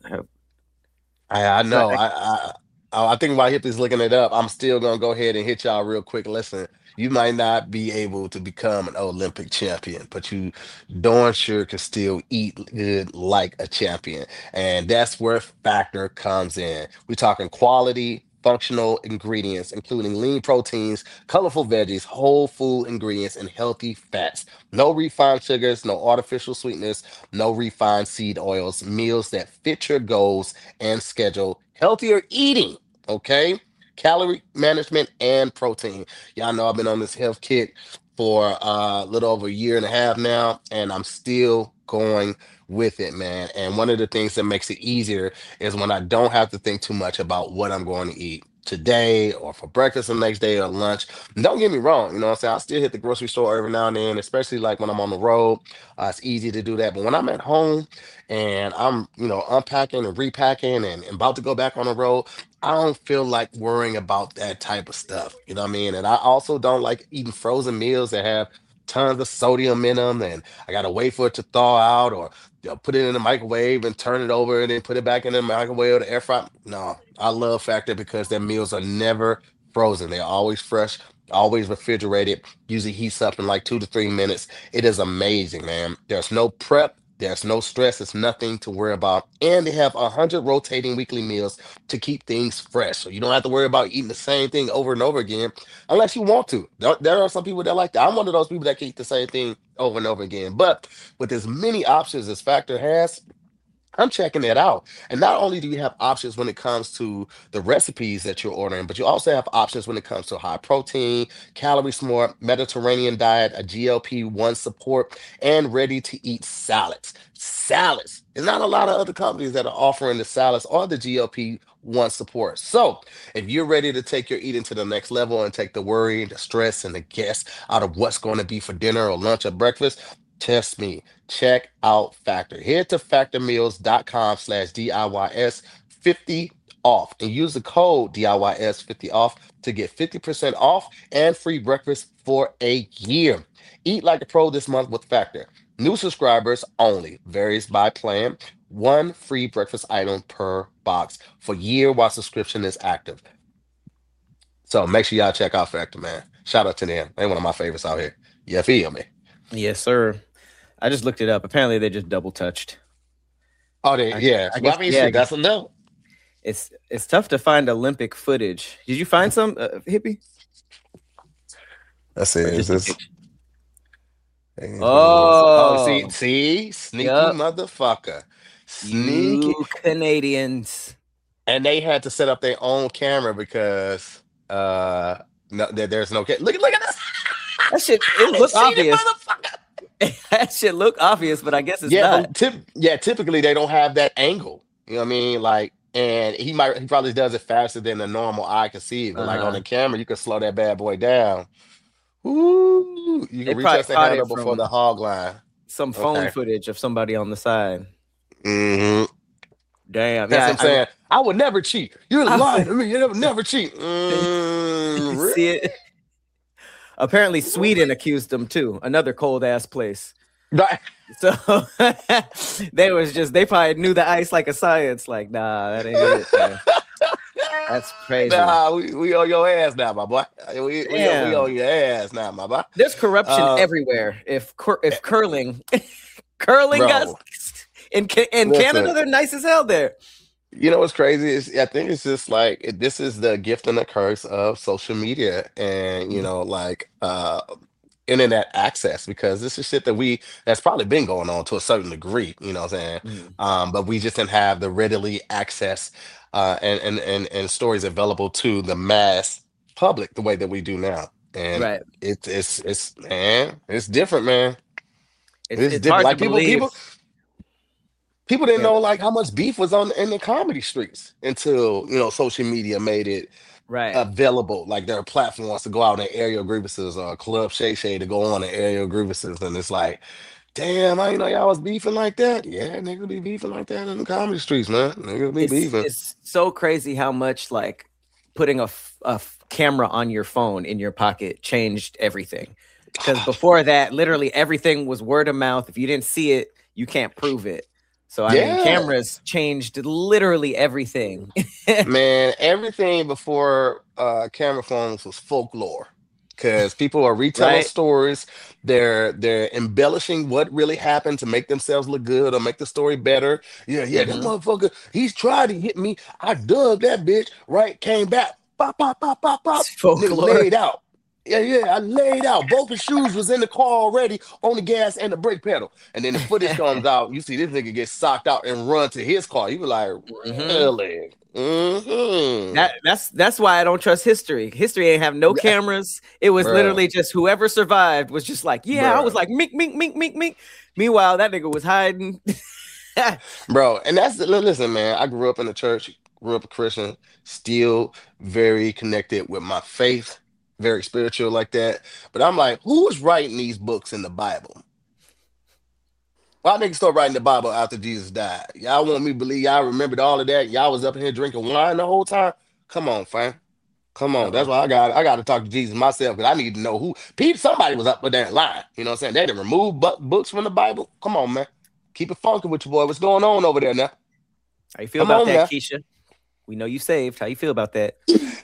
I, I know. But I, I I think while Hippie's looking it up, I'm still gonna go ahead and hit y'all real quick. Listen, you might not be able to become an Olympic champion, but you darn sure can still eat good like a champion. And that's where Factor comes in. We're talking quality, functional ingredients, including lean proteins, colorful veggies, whole food ingredients, and healthy fats. No refined sugars, no artificial sweetness, no refined seed oils, meals that fit your goals and schedule, healthier eating, okay? Calorie management and protein. Y'all know I've been on this health kick for uh, a little over a year and a half now, and I'm still going with it, man. And one of the things that makes it easier is when I don't have to think too much about what I'm going to eat today or for breakfast the next day or lunch. And don't get me wrong, you know what I'm saying? I still hit the grocery store every now and then, especially like when I'm on the road. Uh, it's easy to do that. But when I'm at home and I'm, you know, unpacking and repacking and, and about to go back on the road, I don't feel like worrying about that type of stuff. You know what I mean? And I also don't like eating frozen meals that have tons of sodium in them and I gotta wait for it to thaw out or you know, put it in the microwave and turn it over and then put it back in the microwave or the air fry. No, I love Factor because their meals are never frozen. They're always fresh, always refrigerated, usually heats up in like two to three minutes. It is amazing, man. There's no prep. There's no stress. It's nothing to worry about. And they have one hundred rotating weekly meals to keep things fresh. So you don't have to worry about eating the same thing over and over again unless you want to. There, there are some people that like that. I'm one of those people that can eat the same thing over and over again. But with as many options as Factor has, I'm checking it out. And not only do you have options when it comes to the recipes that you're ordering, but you also have options when it comes to high protein, calorie smart, Mediterranean diet, a G L P one support, and ready to eat salads. Salads. There's not a lot of other companies that are offering the salads or the G L P one support. So if you're ready to take your eating to the next level and take the worry, the stress, and the guess out of what's going to be for dinner or lunch or breakfast, test me. Check out Factor. Head to factormeals.com slash DIYS 50 off and use the code D I Y S fifty off to get fifty percent off and free breakfast for a year. Eat like a pro this month with Factor. New subscribers only. Varies by plan. One free breakfast item per box for year while subscription is active. So make sure y'all check out Factor, man. Shout out to them. They're one of my favorites out here. You feel me? yes, sir. I just looked it up. Apparently, they just double touched. Oh, they, I, yeah. I Well, guess I mean, yeah. I shit, guess that's a no. it's it's tough to find Olympic footage. Did you find some uh, hippie? That's Or it. It's just a this. picture? Oh, see, Oh, see, sneaky yep. motherfucker, sneaky. You Canadians. And they had to set up their own camera because uh, no, there, there's no. Ca- look, look at this. That shit. I It didn't look see the obvious. motherfucker. That shit look obvious, but I guess it's Yeah, not. but tip, yeah, typically they don't have that angle. You know what I mean? Like, and he might, he probably does it faster than the normal eye can see it. But like on Uh-huh. the camera, you can slow that bad boy down. Ooh, you They can probably retouch the caught handle it before the from hog line. some phone Okay. footage of somebody on the side. hmm Damn. That's Yeah, what I'm I, saying. I would never cheat. You're I, lying to me. You never, never cheat. you Mm, really? see it. Apparently, Sweden accused them too. Another cold ass place. Right. So they was just they probably knew the ice like a science. Like, nah, that ain't it, man. That's crazy. Nah, we, we owe your ass now, my boy. We, we, owe, we Damn. owe your ass now, my boy. There's corruption Uh, everywhere. If cur- if curling, curling got Bro, in Ca- in Canada, listen. they're nice as hell there. You know what's crazy is I think it's just like it- this is the gift and the curse of social media, and you know, like uh, internet access, because this is shit that we that's probably been going on to a certain degree, you know what I'm saying? Mm. Um, but we just didn't have the readily access uh, and, and and and stories available to the mass public the way that we do now. And Right. it's it's it's man, it's different, man. It's It's it's different. hard to Like people, believe. people, people didn't Yeah. know like how much beef was on in the comedy streets until you know social media made it Right. available. Like there are platforms to go out and air your grievances, or Club Shay Shay to go on and air your grievances, and it's like, damn, I didn't know y'all was beefing like that. Yeah, niggas be beefing like that in the comedy streets, man. Niggas be It's beefing. it's so crazy how much like putting a, f- a f- camera on your phone in your pocket changed everything. Because before that, literally everything was word of mouth. If you didn't see it, you can't prove it. So I Yeah. mean, cameras changed literally everything. Man, everything before uh camera phones was folklore. Because people are retelling Right. stories, they're they're embellishing what really happened to make themselves look good or make the story better. Yeah, yeah, that Mhm. motherfucker, he's tried to hit me. I dug that bitch, right? Came back, pop, pop, pop, pop, pop. It's Nigga folklore. laid out. Yeah, yeah, I laid out. Both his shoes was in the car already on the gas and the brake pedal. And then the footage comes out. You see this nigga get socked out and run to his car. You be like, Mhm. really? Mm-hmm. That that's that's why I don't trust history. History ain't have no Yeah. cameras. It was Bruh. literally just whoever survived was just like, yeah, I was Bruh. like mink, mink, mink, mink, mink. Meanwhile, that nigga was hiding. Bro, and that's li- listen, man. I grew up in the church, grew up a Christian, still very connected with my faith, very spiritual like that. But I'm like, who's writing these books in the Bible? Why niggas start writing the Bible after Jesus died? Y'all want me to believe y'all remembered all of that? Y'all was up in here drinking wine the whole time? Come on, fam. Come on. That's Uh-oh. why I got I got to talk to Jesus myself, because I need to know who. People, somebody was up with that line. You know what I'm saying? They didn't remove bu- books from the Bible. Come on, man. Keep it funky with your boy. What's going on over there now? How you feel Come about on that, now. Keisha? We know you saved. How you feel about that?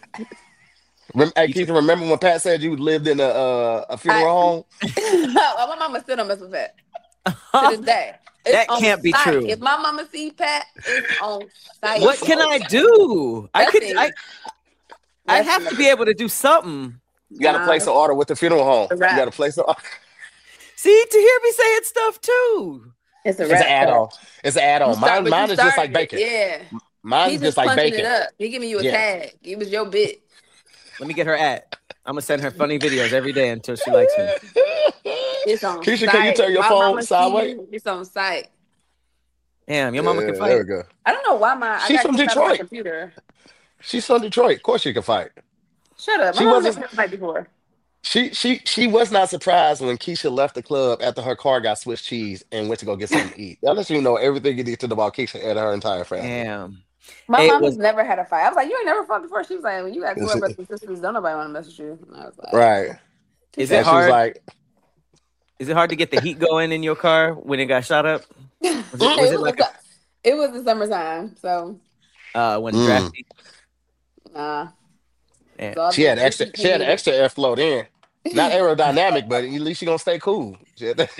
Rem- hey, You Keith, took- remember when Pat said you lived in a uh, a funeral home? Oh, my mama still don't mess with Pat to this day. It's That on can't be site. true. If my mama see Pat, it's on site. What can I do? I could. Nothing. I. I Nothing. have to be able to do something. You got to Nah, place an order with the funeral home. a You wrap. got to place an order. See, to hear me saying stuff too. It's a It's wrap. an add-on. It's an You add-on. start- Mine, but mine you is just started like it. bacon. Yeah. Mine He's is just just like punching bacon. it up. He giving you a Yeah. tag. It was your bit. Let me get her at. I'm gonna send her funny videos every day until she likes me. It's on Keisha, site. can you turn your My phone mama see sideways? you, it's on site. Damn, your mama Yeah, can there fight. we go. I don't know why my She's I got from kicked out of my Detroit. computer. She's from Detroit. Of course she can fight. Shut up. My She mom wasn't- never fight before. She she she was not surprised when Keisha left the club after her car got Swiss cheese and went to go get something to eat. That lets you know everything you need to know about Keisha and her entire family. Damn. My It mom was- has never had a fight. I was like, you ain't never fought before. She was like, when you got two Is it- brothers and sisters, don't nobody want to mess with you. And I was like, Right. Is And it she was hard? like, Is it hard to get the heat going in your car when it got shot up? Was it, was it, it was like the, it was the summertime, so uh when Mm. drafty? nah. Yeah. It's all she had good. extra she had extra airflow then. Not aerodynamic, but at least she gonna stay cool. She had that-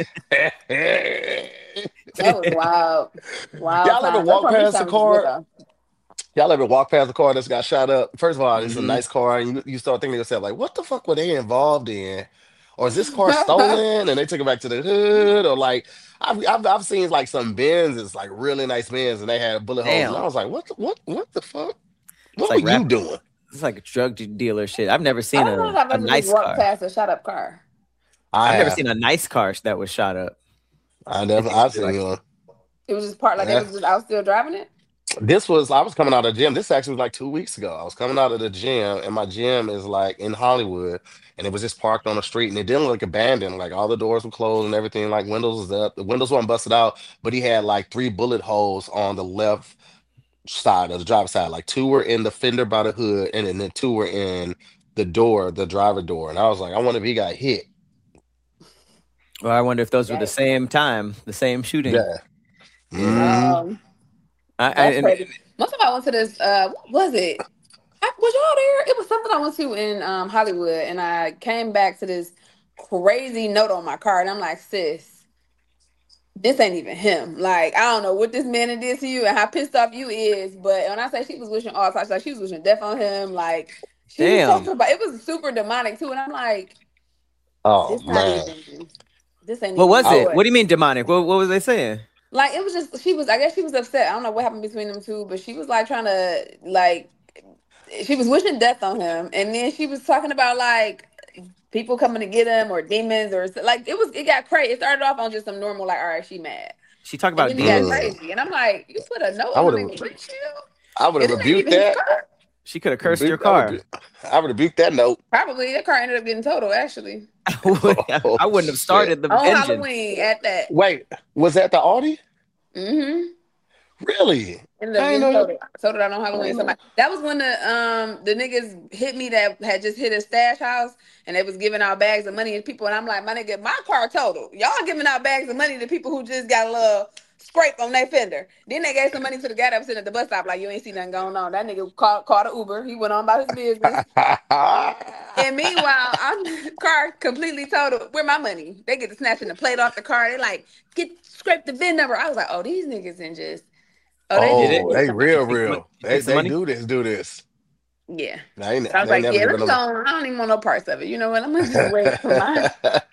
That was wild. Wild. Y'all ever times. walk That's when past the Beach Time was good, car? though. Y'all ever walk past the car that's got shot up? First of all, it's a Mhm. nice car, and you, you start thinking to yourself, like, what the fuck were they involved in? Or is this car stolen and they took it back to the hood? Or like, I've I've, I've seen like some Benz, it's like really nice Benz, and they had bullet holes, and Damn. I was like, what the, what what the fuck? What like were you rap- doing? It's like a drug de- dealer shit. I've never I seen don't know a, if I've a ever nice just walked car. past a shot up car. I I've never have. seen a nice car that was shot up. I never. I've seen Like- one. It was just part like Yeah. it was just I was still driving it. This was I was coming out of the gym. This actually was like two weeks ago. I was coming out of the gym, and my gym is like in Hollywood, and it was just parked on the street, and it didn't look abandoned. Like all the doors were closed and everything. Like windows was up. The windows weren't busted out, but he had like three bullet holes on the left side of the driver's side. Like two were in the fender by the hood, and then two were in the door, the driver door. And I was like, I wonder if he got hit. Well, I wonder if those were the Right. same time, the same shooting. Yeah. Mhm. Um, I, I, that's and- crazy. One time I went to this. Uh, what was it? I, was y'all there? It was something I went to in um Hollywood, and I came back to this crazy note on my car, and I'm like, sis, this ain't even him. Like, I don't know what this man did to you and how pissed off you is, but when I say she was wishing all types, like she was wishing death on him, like she Damn. was talking about it was super demonic too, and I'm like, Oh This not man. even. This ain't What even was I, it? joy. What do you mean demonic? What what was they saying? Like it was just she was. I guess she was upset. I don't know what happened between them two, but she was like trying to like. She was wishing death on him, and then she was talking about like people coming to get him or demons or like it was. It got crazy. It started off on just some normal like, all right, she mad, She talked and about then it got demons. mm, crazy. And I'm like, you put a note I on the would have nigga windshield, I would have and it ain't rebuked even his that. car. She could have cursed your Rebuked, I would car. I would rebuke that note. Probably that car ended up getting totaled actually I would Oh I wouldn't have shit. started the on engine. Halloween at that. Wait, was that the Audi? Mm-hmm. Really? Ended up I ain't getting know totaled. Totaled out on I Halloween. ain't know. Somebody that was when the um the niggas hit me that had just hit a stash house and they was giving out bags of money to people and I'm like, my nigga, my car totaled. Y'all giving out bags of money to people who just got a little scrape on their fender. Then they gave some money to the guy that was sitting at the bus stop, like you ain't see nothing going on. That nigga called called an Uber. He went on about his business. And meanwhile, I'm car completely totaled. Where my money? They get to snatching the plate off the car. They like get scrape the V I N number. I was like, oh, these niggas in just oh they Did just it? Oh, get they some Did real, you money. take some, real. did you They take some they money? do this, do this. Yeah. They ain't So I was they like, never yeah, let giving me go. them. On. I don't even want no parts of it. You know what? I'm gonna just wait for my.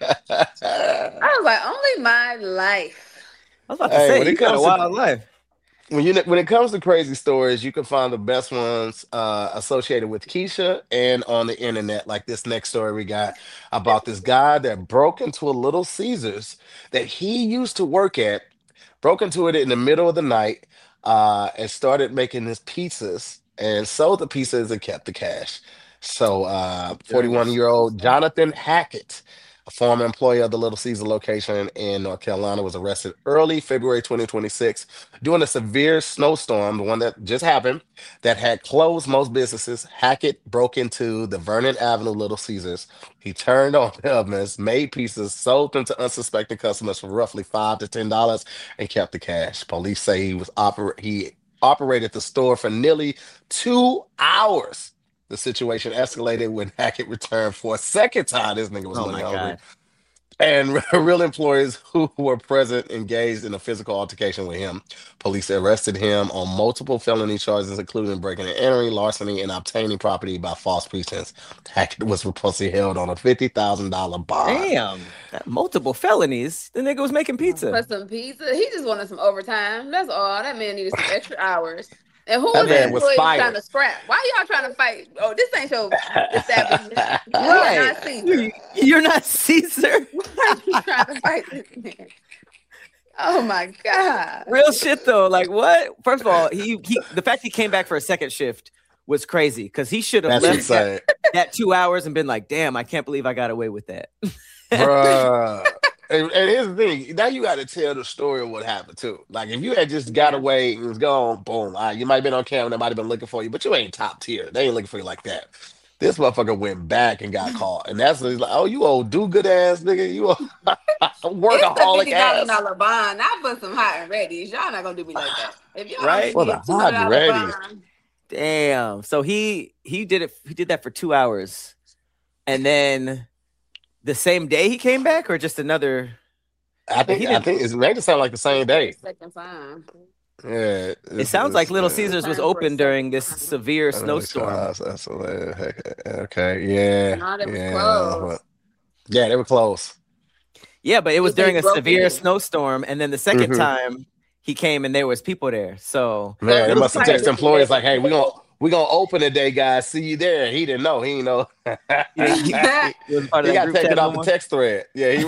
I was like, only my life. I was about to Hey, say when you it got a comes to wild life. when you when it comes to crazy stories, you can find the best ones uh, associated with Keisha and on the internet. Like this next story we got about this guy that broke into a Little Caesars that he used to work at, broke into it in the middle of the night, uh, and started making his pizzas and sold the pizzas and kept the cash. So, uh, During a forty-one year old snowstorm. Jonathan Hackett, a former employee of the Little Caesar location in North Carolina, was arrested early February twenty twenty-six during a severe snowstorm, the one that just happened, that had closed most businesses. Hackett broke into the Vernon Avenue Little Caesars. He turned on the ovens, made pizzas, sold them to unsuspecting customers for roughly five to ten dollars, and kept the cash. Police say he was oper- he operated the store for nearly two hours. The situation escalated when Hackett returned for a second time. This nigga was Oh money my hungry. god. And real employees who were present engaged in a physical altercation with him. Police arrested him on multiple felony charges, including breaking and entering, larceny, and obtaining property by false pretense. Hackett was reportedly held on a fifty thousand dollars bond. Damn. That multiple felonies. The nigga was making pizza. For some pizza, he just wanted some overtime. That's all. That man needed some extra hours. And who That was the man was employee was trying fired. to scrap? Why y'all trying to fight? Oh, this ain't your establishment. You are Right. not Caesar. You- You're not Caesar. Why are you trying to fight this man? Oh my god. Real shit though. Like what? First of all, he he the fact he came back for a second shift was crazy because he should have That's left that, insane. that two hours and been like, damn, I can't believe I got away with that. Bruh. And, and here's the thing. Now you got to tell the story of what happened too. Like if you had just got Yeah. away and was gone, boom. All right, you might have been on camera. They might have been looking for you, but you ain't top tier. They ain't looking for you like that. This motherfucker went back and got caught, and that's he's like, oh, you old do good ass nigga, you a It's a workaholic fifty thousand ass. dollar bond. Not for some hot and ready. Y'all not gonna do me like that. If y'all don't Right? give What me the a two hundred hot dollar ready? bond, Damn. So he he did it. He did that for two hours, and then the same day he came back, or just another. I Like think he I didn't. think it's made it sound like the same day. second time. Yeah, It it's, sounds like it's, Little uh, Caesars was Return for a open during second this time. severe I know snowstorm. it's, uh, that's hilarious. Heck, okay, yeah, No, that was yeah, close. but- yeah, they were close. Yeah, but it was You say during a broke severe in. snowstorm, and then the second hmm time he came and there was people there. So So Man, they it Little was must have probably a Caesars, texted different employees day. like, "Hey, we gonna we gonna open today, guys. See you there." He didn't know. He didn't know. he, didn't- he, he, he wasn't part of he that got group taken chat no off the more. text thread. Yeah, he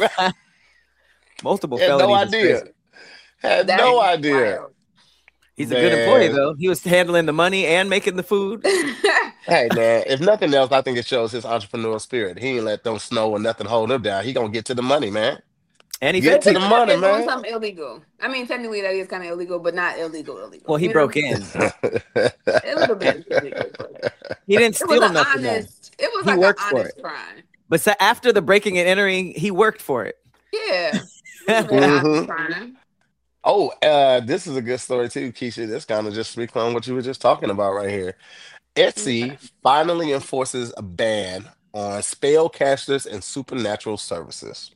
Multiple had no felonies is idea. crazy. Had That no is idea. wild. He's a good employee Man, though. He was handling the money and making the food. hey man, if nothing else, I think it shows his entrepreneurial spirit. He ain't let them snow or nothing hold him down. He gonna get to the money, man. And he Get But fixed to he the it. was out money, there doing man. something illegal. I mean, technically that is kind of illegal, but not illegal, illegal. Well, he You know, broke in. a little bit illegal, but He didn't it was steal an nothing though. honest. It was He like an worked for it. honest crime. But so after the breaking and entering, he worked for it. Yeah, it was a very honest hmm crime. Oh, uh, this is a good story too, Keisha. This kind of just speaks on what you were just talking about right here. Okay. Etsy finally enforces a ban on spellcasters and supernatural services.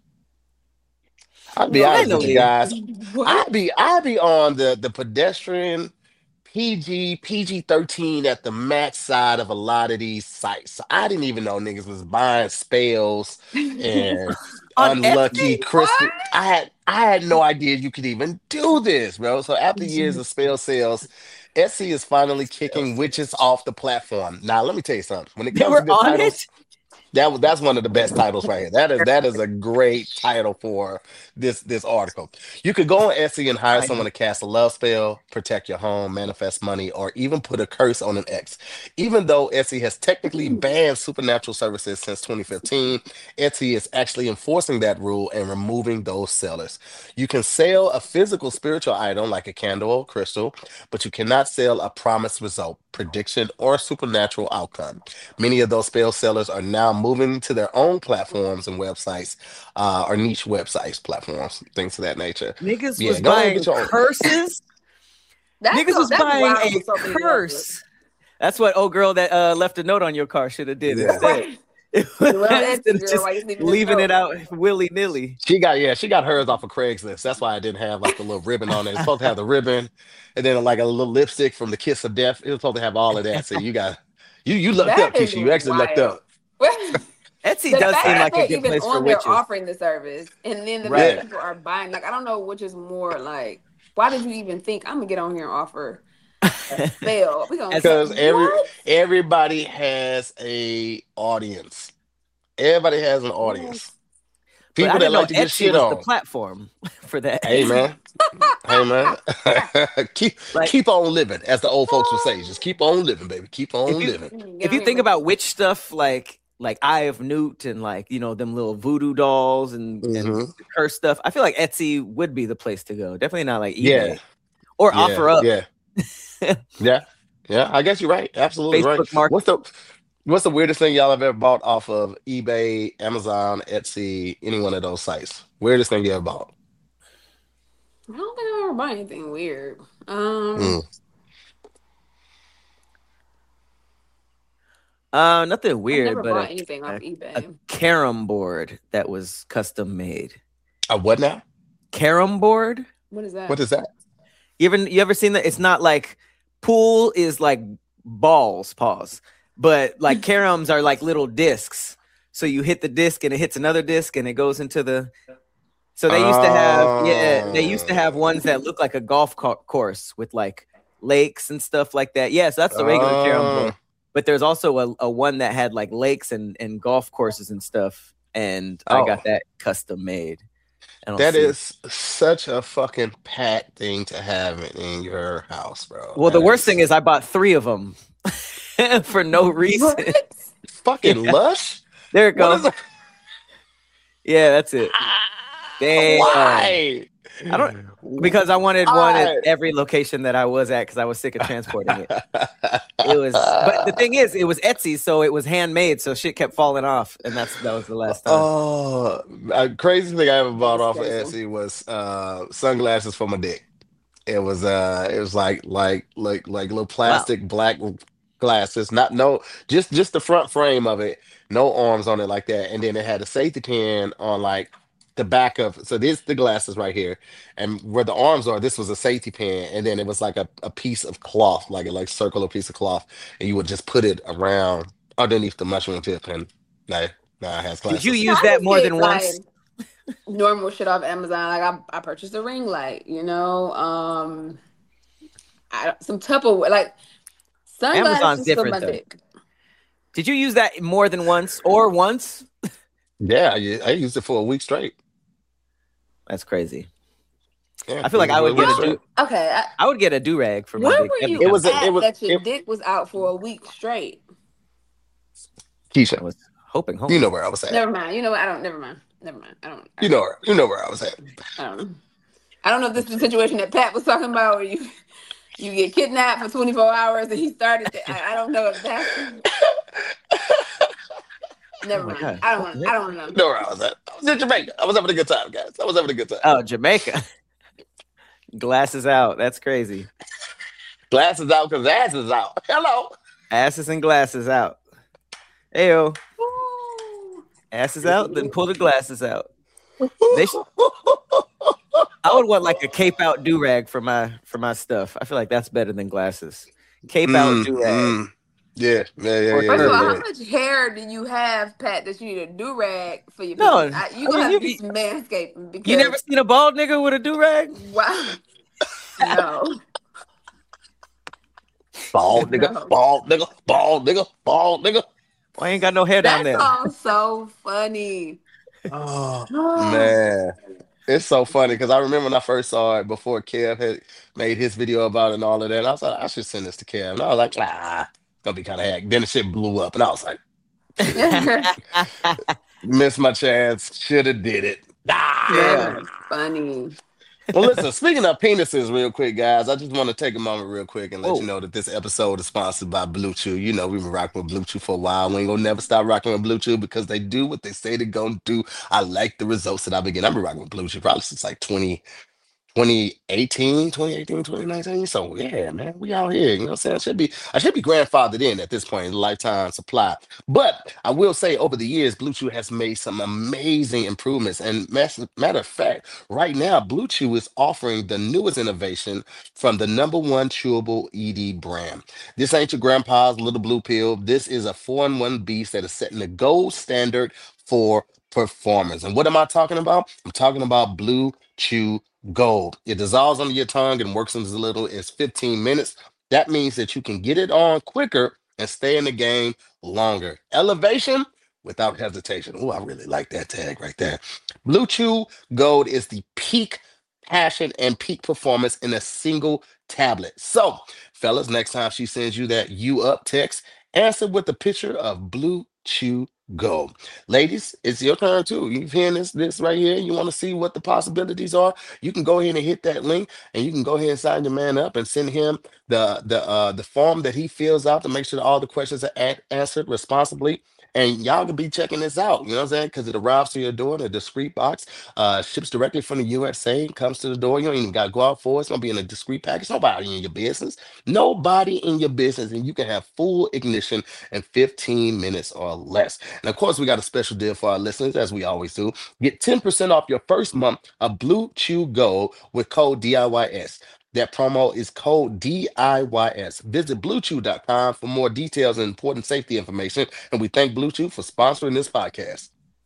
I'll be honest with you Finally. guys. What? I be I be on the the pedestrian P G, P G thirteen at the max side of a lot of these sites. So I didn't even know niggas was buying spells and On unlucky Etsy? crystal. I had I had no idea you could even do this, bro. So after years of spell sales, Etsy is finally kicking witches off the platform. Now let me tell you something. When it They comes to were good on titles, it. that was that's one of the best titles right here. That is that is a great title for this this article. You could go on Etsy and hire someone to cast a love spell, protect your home, manifest money, or even put a curse on an ex. Even though Etsy has technically banned supernatural services since twenty fifteen, Etsy is actually enforcing that rule and removing those sellers. You can sell a physical spiritual item like a candle or crystal, but you cannot sell a promised result, prediction, or supernatural outcome. Many of those spell sellers are now moving to their own platforms and websites, uh, or niche websites, platforms, things of that nature. Niggas Yeah, was go ahead and buying get your own. curses. That's Niggas so, was that's buying wild a for so many levels. curse. That's what old girl that uh, left a note on your car should have did Yeah. instead. Right. It Well, was- Etsy, instead of girl, just why you leaving this leaving it note? out willy nilly. She got yeah, she got hers off of Craigslist. That's why I didn't have like the little ribbon on it. It's supposed to have the ribbon and then like a little lipstick from the Kiss of Death. It was supposed to have all of that. So you got you you lucked That up, is Keisha. You actually lucked wild. up. Etsy The does fact seem that like they're a good even place for on there witches. offering the service, and then the Right. fact people are buying. Like, I don't know which is more like. Why did you even think I'm gonna get on here and offer a spell? We gonna Because every what? everybody has a audience. Everybody has an audience. But People I that didn't know like to get Etsy shit was on. the platform for that. Hey man. Hey man. keep Like- keep on living, as the old folks would say. Just keep on living, baby. Keep on If you- living. Get If on you here think with- about witch stuff, like like Eye of Newt and like you know them little voodoo dolls and, and Mhm. curse stuff, I feel like Etsy would be the place to go. Definitely not like eBay Yeah. or Yeah, offer up. Yeah. yeah. Yeah. I guess you're right. Absolutely Facebook right. Market. What's the what's the weirdest thing y'all have ever bought off of eBay, Amazon, Etsy, any one of those sites? Weirdest thing you ever bought? I don't think I've ever bought anything weird. Um, Mm. Uh, nothing I've weird, never but bought a, anything off a, eBay. a carom board that was custom made. A what now? Carom board. What is that? What is that? You ever you ever seen that? It's not like pool is like balls, pause. But like caroms are like little discs. So you hit the disc and it hits another disc and it goes into the. So they used to have yeah they used to have ones that look like a golf co- course with like lakes and stuff like that. Yes, that's the regular carom board. Oh. But there's also a, a one that had like lakes and, and golf courses and stuff. And I Oh. got that custom made. I don't That see- is such a fucking pat thing to have in your house, bro. Well, the That worst thing is I bought three of them for no reason. What? fucking Yeah. lush. There it What is goes. it? Yeah, that's it. Damn. Why? I don't because I wanted one Why? at every location that I was at because I was sick of transporting it. It was, but the thing is, it was Etsy, so it was handmade, so shit kept falling off, and that's that was the last time. Oh, a crazy thing I ever bought off of Disgusting. Etsy was uh sunglasses for my dick. It was uh it was like like like like little plastic black glasses, not no just just the front frame of it, no arms on it like that, and then it had a safety pin on like the back of so this the glasses right here, and where the arms are, this was a safety pin, and then it was like a, a piece of cloth, like a like circular piece of cloth, and you would just put it around underneath the mushroom tip, and now now it has glasses. Did you So use I that just more get, than once? like, normal shit off Amazon. Like I, I purchased a ring light, you know, um, I, some Tupperware, like Amazon's sunglasses for different, my though. dick. Did you use that more than once or once? Yeah, I, I used it for a week straight. That's crazy. Yeah, I feel like used it I for would a get week a straight. do. Okay, I, I would get a do rag for my where dick. were every you It was a- at it was- that your it- dick was out for a week straight? I Keisha, was hoping home. you know where I was at. Never mind. You know what? I don't. Never mind. Never mind. I don't. I You know where you know where I was at. I don't know. I don't know if this is the situation that Pat was talking about, where you you get kidnapped for twenty-four hours and he started. To, I, I don't know if that's. Never Oh my mind. God. I don't want. I don't want to know. You know where I was at. I was in Jamaica. I was having a good time, guys. I was having a good time. Oh, Jamaica. Glasses out. That's crazy. Glasses out because ass is out. Hello. Asses and glasses out. Ayo. Ooh. Asses out, then pull the glasses out. They sh- I would want like a cape out do rag for my for my stuff. I feel like that's better than glasses. Cape out Mm, do rag. mm. Yeah, yeah, yeah, Or yeah, First of yeah, all, yeah. how much hair do you have, Pat, that you need a do rag for your No, pictures? I, you I gonna mean, have to you- do some manscaping because You never seen a bald nigga with a do rag? wow, no, Bald nigga, No. bald nigga, bald nigga, bald nigga. Why ain't got no hair down that there? sounds so funny. Oh man, it's so funny because I remember when I first saw it before Kev had made his video about it and all of that. And I was like, I should send this to Kev. And I was like, ah, gonna be kind of hack. Then the shit blew up, and I was like, missed my chance. Should have did it. Ah. Yeah. That's funny. Well, listen, speaking of penises, real quick, guys, I just want to take a moment real quick and let Whoa. you know that this episode is sponsored by Blue Chew. You know, we've been rocking with Blue Chew for a while. We ain't gonna never stop rocking with Blue Chew because they do what they say they're gonna do. I like the results that I've been getting. I've been rocking with Blue Chew probably since like twenty, twenty eighteen, twenty eighteen, twenty nineteen. So yeah, man, we out here. You know what I'm saying? I should be I should be grandfathered in at this point in the lifetime supply. But I will say over the years, Blue Chew has made some amazing improvements. And mass- matter of fact, right now, Blue Chew is offering the newest innovation from the number one chewable E D brand. This ain't your grandpa's little blue pill. This is a four-in-one beast that is setting the gold standard for performance. And what am I talking about? I'm talking about Blue Chew Gold. It dissolves under your tongue and works in as little as fifteen minutes. That means that you can get it on quicker and stay in the game longer. Elevation without hesitation. Oh, I really like that tag right there. Blue Chew Gold is the peak passion and peak performance in a single tablet. So, fellas, next time she sends you that you up text, answer with a picture of Blue Chew Gold. Ladies, it's your turn too. You've hearing this this right here. You want to see what the possibilities are? You can go ahead and hit that link, and you can go ahead and sign your man up and send him the the uh the form that he fills out to make sure that all the questions are a- answered responsibly. And y'all can be checking this out. You know what I'm saying? Because it arrives to your door in a discreet box, uh, ships directly from the U S A, comes to the door. You don't even got to go out for it. It's gonna be in a discreet package. Nobody in your business. Nobody in your business, and you can have full ignition in fifteen minutes or less. And of course, we got a special deal for our listeners, as we always do. Get ten percent off your first month of Blue Chew Gold with code D I Y S. That promo is code D I Y S. Visit blue chew dot com for more details and important safety information. And we thank Blue Chew for sponsoring this podcast.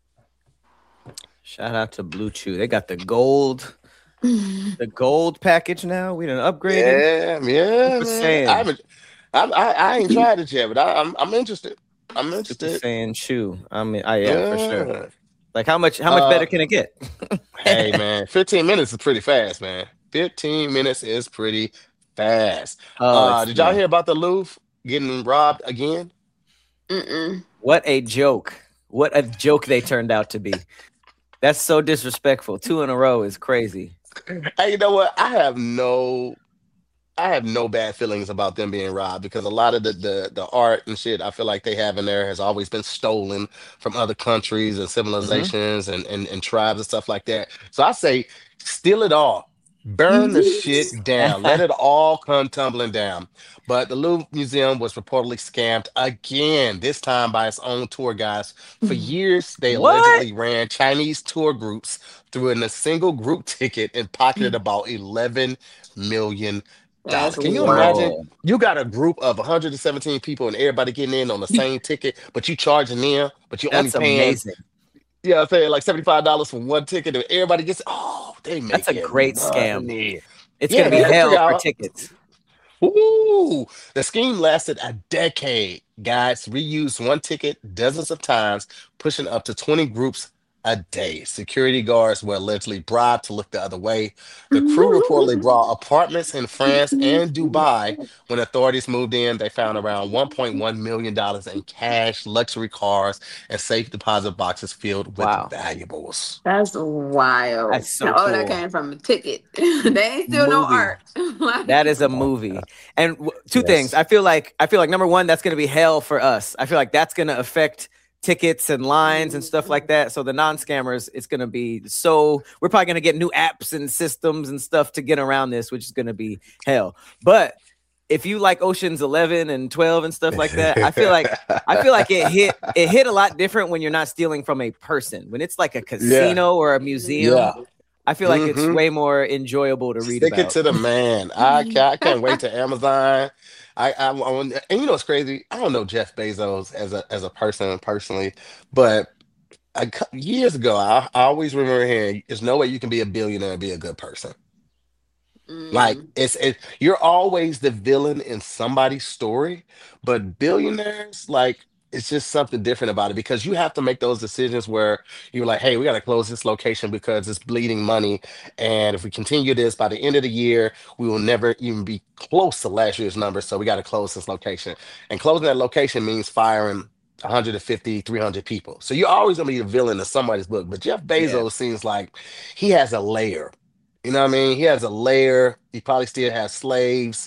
Shout out to Blue Chew. They got the gold, the gold package now. We done upgraded. Yeah, yeah, Just man. saying. I haven't, I, I, I ain't tried it yet, but I, I'm, I'm interested. I'm Super interested. Saiyan Chew. I mean, I yeah, for sure. Yeah. Like how much? How much Uh, better can it get? Hey, man, fifteen minutes is pretty fast, man. fifteen minutes is pretty fast. Oh, Uh, it's- did y'all hear about the Louvre getting robbed again? Mm-mm. What a joke! What a joke they turned out to be. That's so disrespectful. Two in a row is crazy. Hey, you know what? I have no, I have no bad feelings about them being robbed because a lot of the the the art and shit I feel like they have in there has always been stolen from other countries and civilizations and, and and tribes and stuff like that. So I say, steal it all. Burn the shit down. Let it all come tumbling down. But the Louvre Museum was reportedly scammed again, this time by its own tour guides. For years, they What? allegedly ran Chinese tour groups through in a single group ticket and pocketed about eleven million dollars. That's Can you wild. imagine? You got a group of one hundred seventeen people and everybody getting in on the same ticket, but you charging them, but you only That's paying, amazing. yeah, I'm saying like seventy-five dollars for one ticket, and everybody gets, oh, they make That's a great scam. money. It's Yeah, gonna be man, hell figure for out- tickets. Ooh, the scheme lasted a decade. Guys reused one ticket dozens of times, pushing up to twenty groups a day. Security guards were allegedly bribed to look the other way. The crew reportedly brought apartments in France and Dubai. When authorities moved in, they found around one point one million dollars in cash, luxury cars, and safe deposit boxes filled with Wow. valuables. That's wild. That's so Now, all that cool. came from a ticket. They ain't still no Movie. art. Like, That is a movie. And w- two Yes. things. I feel like I feel like number one, that's gonna be hell for us. I feel like that's gonna affect tickets and lines and stuff like that. So the non-scammers, it's gonna be so we're probably gonna get new apps and systems and stuff to get around this, which is gonna be hell. But if you like Ocean's eleven and twelve and stuff like that, I feel like I feel like it hit it hit a lot different when you're not stealing from a person. When it's like a casino or a museum, Yeah. I feel like it's Mm-hmm. way more enjoyable to read Stick it about. to the man. I can't, I can't wait to Amazon. I, I, I want- and you know what's crazy? I don't know Jeff Bezos as a as a person personally, but a cou- years ago, I, I always remember hearing, "There's no way you can be a billionaire and be a good person." Like Mm. it's it, you're always the villain in somebody's story, but billionaires, like it's just something different about it because you have to make those decisions where you're like, hey, we got to close this location because it's bleeding money, and if we continue this by the end of the year, we will never even be close to last year's number. So we got to close this location, and closing that location means firing one hundred fifty, three hundred people. So you're always gonna be a villain in somebody's book. But Jeff Yeah, Bezos seems like he has a layer. You know what I mean? He has a layer. He probably still has slaves.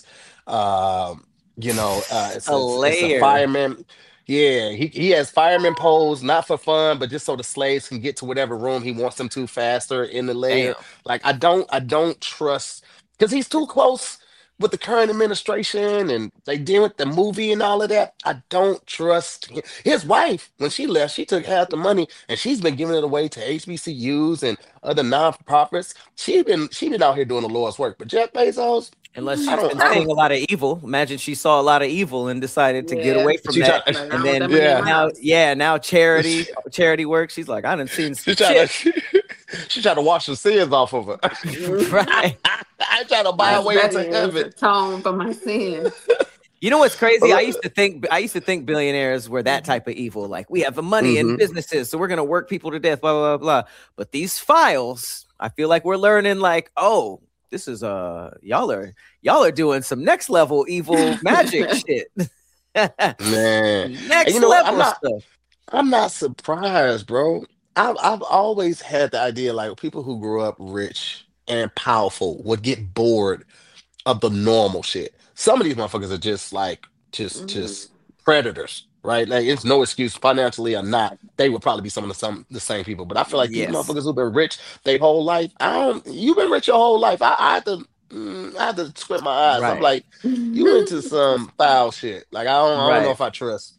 Um, you know, uh, it's, a it's it's a layer. fireman. Yeah, he, he has fireman poles, not for fun, but just so the slaves can get to whatever room he wants them to faster in the layer. Damn. Like I don't I don't trust because he's too close with the current administration and they deal with the movie and all of that. I don't trust hi- his wife. When she left, she took half the money and she's been giving it away to H B C Us and other non-profits. She been she been out here doing the Lord's work. But Jeff Bezos, Unless I she's don't been I seeing don't a lot of evil. Imagine she saw a lot of evil and decided to get Yeah. away from she try that. Like, I And don't want that then money in yeah. my now, house. yeah, now charity, charity work. She's like, I done seen some She try shit. to she try to wash the sins off of her. Right. I try to buy My her way into study is heaven. atone for my sins. You know what's crazy? I used to think I used to think billionaires were that type of evil. Like we have the money and Mm-hmm. businesses, so we're gonna work people to death, blah blah blah blah. But these files, I feel like we're learning like, oh, this is uh y'all are y'all are doing some next level evil magic shit. Man. And Next you know what? I'm level not stuff. I'm not surprised, bro. I've I've always had the idea like people who grew up rich and powerful would get bored of the normal shit. Some of these motherfuckers are just like just Mhm. just predators, right? Like it's no excuse financially or not. They would probably be some of the some the same people. But I feel like these Yes. motherfuckers who've been rich their whole life. I don't. You've been rich your whole life. I, I have to. mm, I have to squint my eyes. I'm Right. like, you into some foul shit. Like I don't. I don't know Right. if I trust.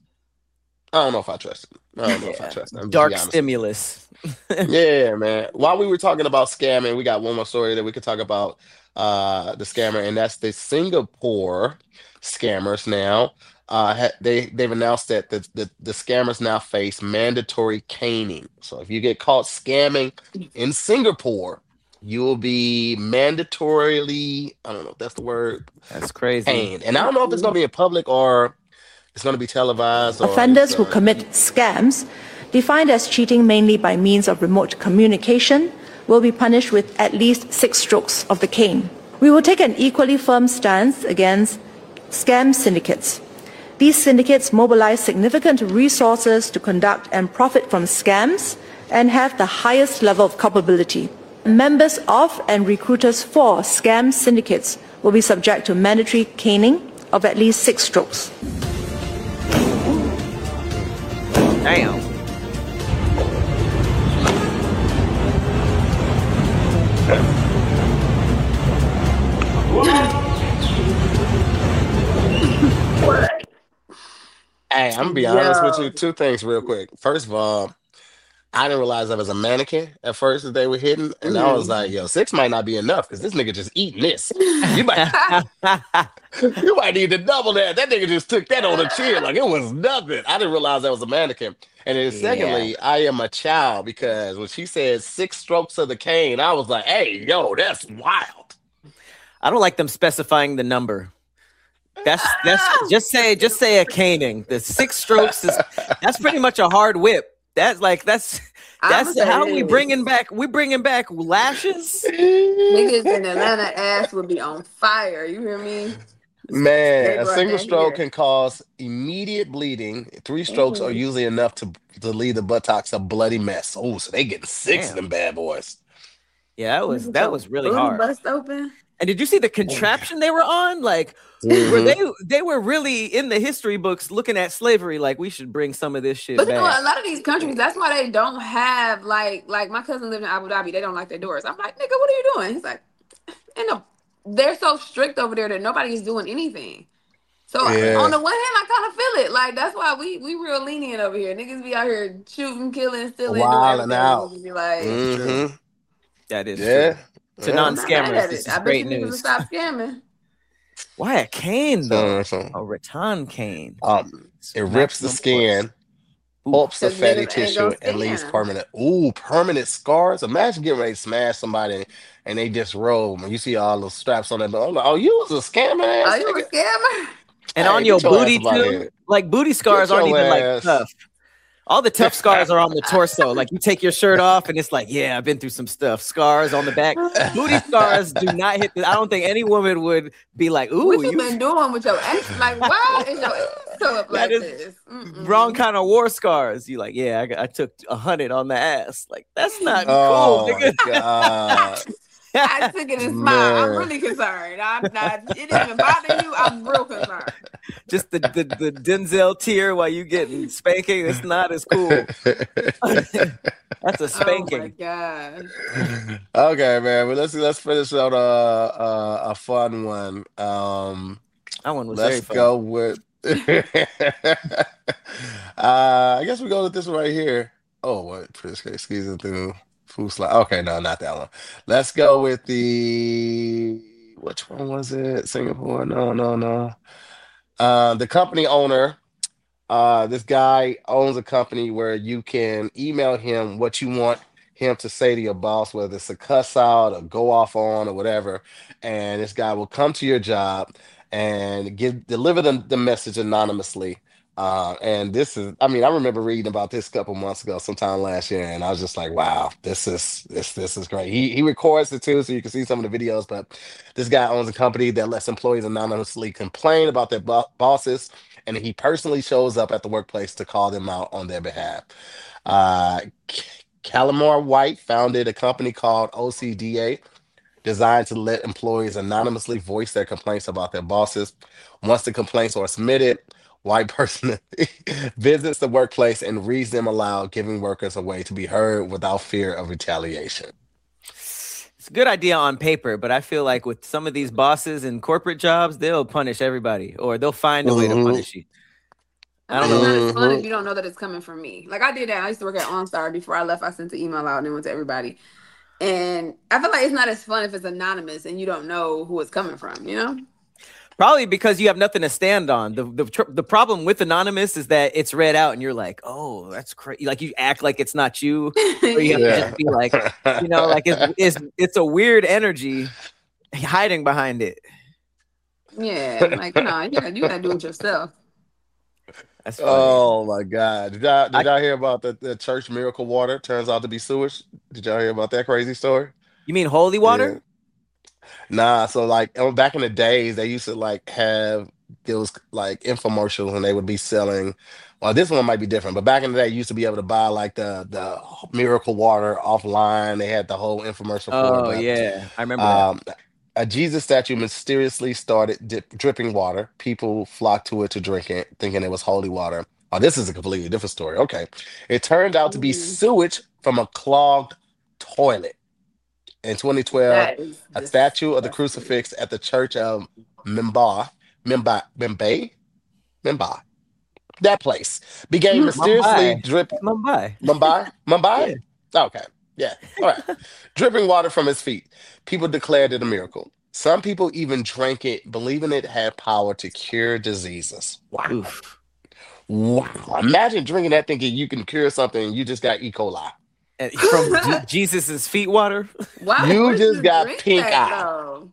I don't know if I trust it. I don't know if I Yeah. trust it. I'm just be Dark honest with you. stimulus. Yeah, man. While we were talking about scamming, we got one more story that we could talk about uh the scammer, and that's the Singapore scammers now. Uh ha- they they've announced that the, the the scammers now face mandatory caning. So if you get caught scamming in Singapore, you will be mandatorily, I don't know if that's the word, That's crazy. caned. And I don't know if it's gonna be in public or it's gonna be televised or Offenders it's who uh commit scams, defined as cheating mainly by means of remote communication, will be punished with at least six strokes of the cane. We will take an equally firm stance against scam syndicates. These syndicates mobilize significant resources to conduct and profit from scams and have the highest level of culpability. Members of and recruiters for scam syndicates will be subject to mandatory caning of at least six strokes. Damn. Hey, I'm gonna be honest with Yo. you. Two things real quick. First of all, I didn't realize I was a mannequin at first that they were hitting, and I was Mhm. like, "Yo, six might not be enough because this nigga just eating this. You might, you might need to double that. That nigga just took that on the chin like it was nothing. I didn't realize that was a mannequin. And then Yeah. secondly, I am a child because when she said six strokes of the cane, I was like, "Hey, yo, that's wild." I don't like them specifying the number. That's that's just say just say a caning. The six strokes is that's pretty much a hard whip. That's like that's I'ma that's say how we this. bringing back we bringing back lashes. Niggas in Atlanta ass would be on fire. You hear me? They Man, a brought single that stroke here. can cause immediate bleeding. Three strokes are Mhm. usually enough to to leave the buttocks a bloody mess. Oh, so they getting six of Damn. them bad boys. Yeah, that was Niggas that so was really booty hard. bust open. And did you see the contraption they were on? Like were Mhm. they they were really in the history books looking at slavery like we should bring some of this shit But you know what? back. A lot of these countries, that's why they don't have like like my cousin lived in Abu Dhabi. They don't like their doors. I'm like, nigga, what are you doing? He's like, and the, they're so strict over there that nobody's doing anything. So Yeah. on the one hand, I kind of feel it. Like that's why we we real lenient over here. Niggas be out here shooting, killing, stealing, doing Wilding everything. out. Niggas be like, That's true. Mm-hmm. That is Yeah. true. To Yeah. I'm not mad non-scammers, at this it. is I bet great you niggas will news. stop scamming. Why a cane though? So, so, A rattan cane. um, it rips the Maximum force. skin, Ooh. pulps the Because fatty niggas ain't tissue, gonna and leaves scam. permanent. Ooh, permanent scars. Imagine getting ready to smash somebody and they just roll, and you see all those straps on that. I'm like, oh, you was a scammer ass Oh, you a nigga. scammer? And Hey, on get your your ass booty up outta too. here. Like booty scars Get aren't your even like ass. tough. All the tough scars are on the torso. Like you take your shirt off and it's like, yeah, I've been through some stuff. Scars on the back. Booty scars do not hit. The, I don't think any woman would be like, ooh, What you, you been doing with your ex? Like, why is your ex so up like is this? Mm-mm. wrong kind of war scars. You like, yeah, I, got, I took a hundred on the ass. Like that's not Oh cool, my nigga. god. I took it and smiled. I'm Man. really concerned. I'm not. It didn't even bother you. I'm real concerned. Just the, the the Denzel tear while you getting spanking. It's not as cool. That's a Oh my spanking. gosh. Okay, man. Well, let's let's finish out a a, a fun one. Um, That one was very let's fun. go with. uh, I guess we go with this one right here. Oh, what? Excuse me, through food slide. Okay, no, not that one. Let's go with the. Which one was it? Singapore? No, no, no. Uh, the company owner. Uh, this guy owns a company where you can email him what you want him to say to your boss, whether it's a cuss out or go off on or whatever. And this guy will come to your job and give deliver the, the message anonymously. Uh, and this is, I mean, I remember reading about this a couple months ago, sometime last year, and I was just like, wow, this is this this is great. He he records it too, so you can see some of the videos. But this guy owns a company that lets employees anonymously complain about their bo- bosses, and he personally shows up at the workplace to call them out on their behalf. Uh, Calamar White founded a company called O C D A, designed to let employees anonymously voice their complaints about their bosses. Once the complaints are submitted, White person visits the workplace and reads them aloud, giving workers a way to be heard without fear of retaliation. It's a good idea on paper, but I feel like with some of these bosses in corporate jobs, they'll punish everybody or they'll find a way to Mhm. punish you. I I don't mean, it's know. not as fun Mhm. if you don't know that it's coming from me. Like I did that. I used to work at OnStar. Before I left, I sent the email out and it went to everybody. And I feel like it's not as fun if it's anonymous and you don't know who it's coming from, you know? Probably because you have nothing to stand on. The the tr- the problem with anonymous is that it's read out and you're like, oh, that's crazy. Like you act like it's not you, or you have to Yeah. just be like, you know, like it's it's it's a weird energy hiding behind it. Yeah, like no, you gotta, you gotta do it yourself. That's funny. Oh my God. Did y'all, did I- y'all hear about the, the church miracle water? Turns out to be sewage. Did y'all hear about that crazy story? You mean holy water? Yeah. Nah, so like uh, back in the days, they used to like have those like infomercials and they would be selling. Well, this one might be different, but back in the day, you used to be able to buy like the the miracle water offline. They had the whole infomercial for it. Oh But yeah, I remember that. um, a Jesus statue mysteriously started dip, dripping water. People flocked to it to drink it, thinking it was holy water. Oh, this is a completely different story. Okay. It turned out to be Mm. sewage from a clogged toilet. In twenty twelve, That is a statue of the disgusting. crucifix at the church of Mimba, Mimba, Mimbai, Mimbai, that place began Mm. mysteriously Mumbai. drip. Mumbai. Mumbai, Mumbai. Okay, yeah, all right. Dripping water from his feet. People declared it a miracle. Some people even drank it, believing it had power to cure diseases. Wow, Oof. wow! Imagine drinking that thinking you can cure something, and you just got E. coli. And from Je- Jesus's feet water. Why You would just you got drink pink that, eye. though?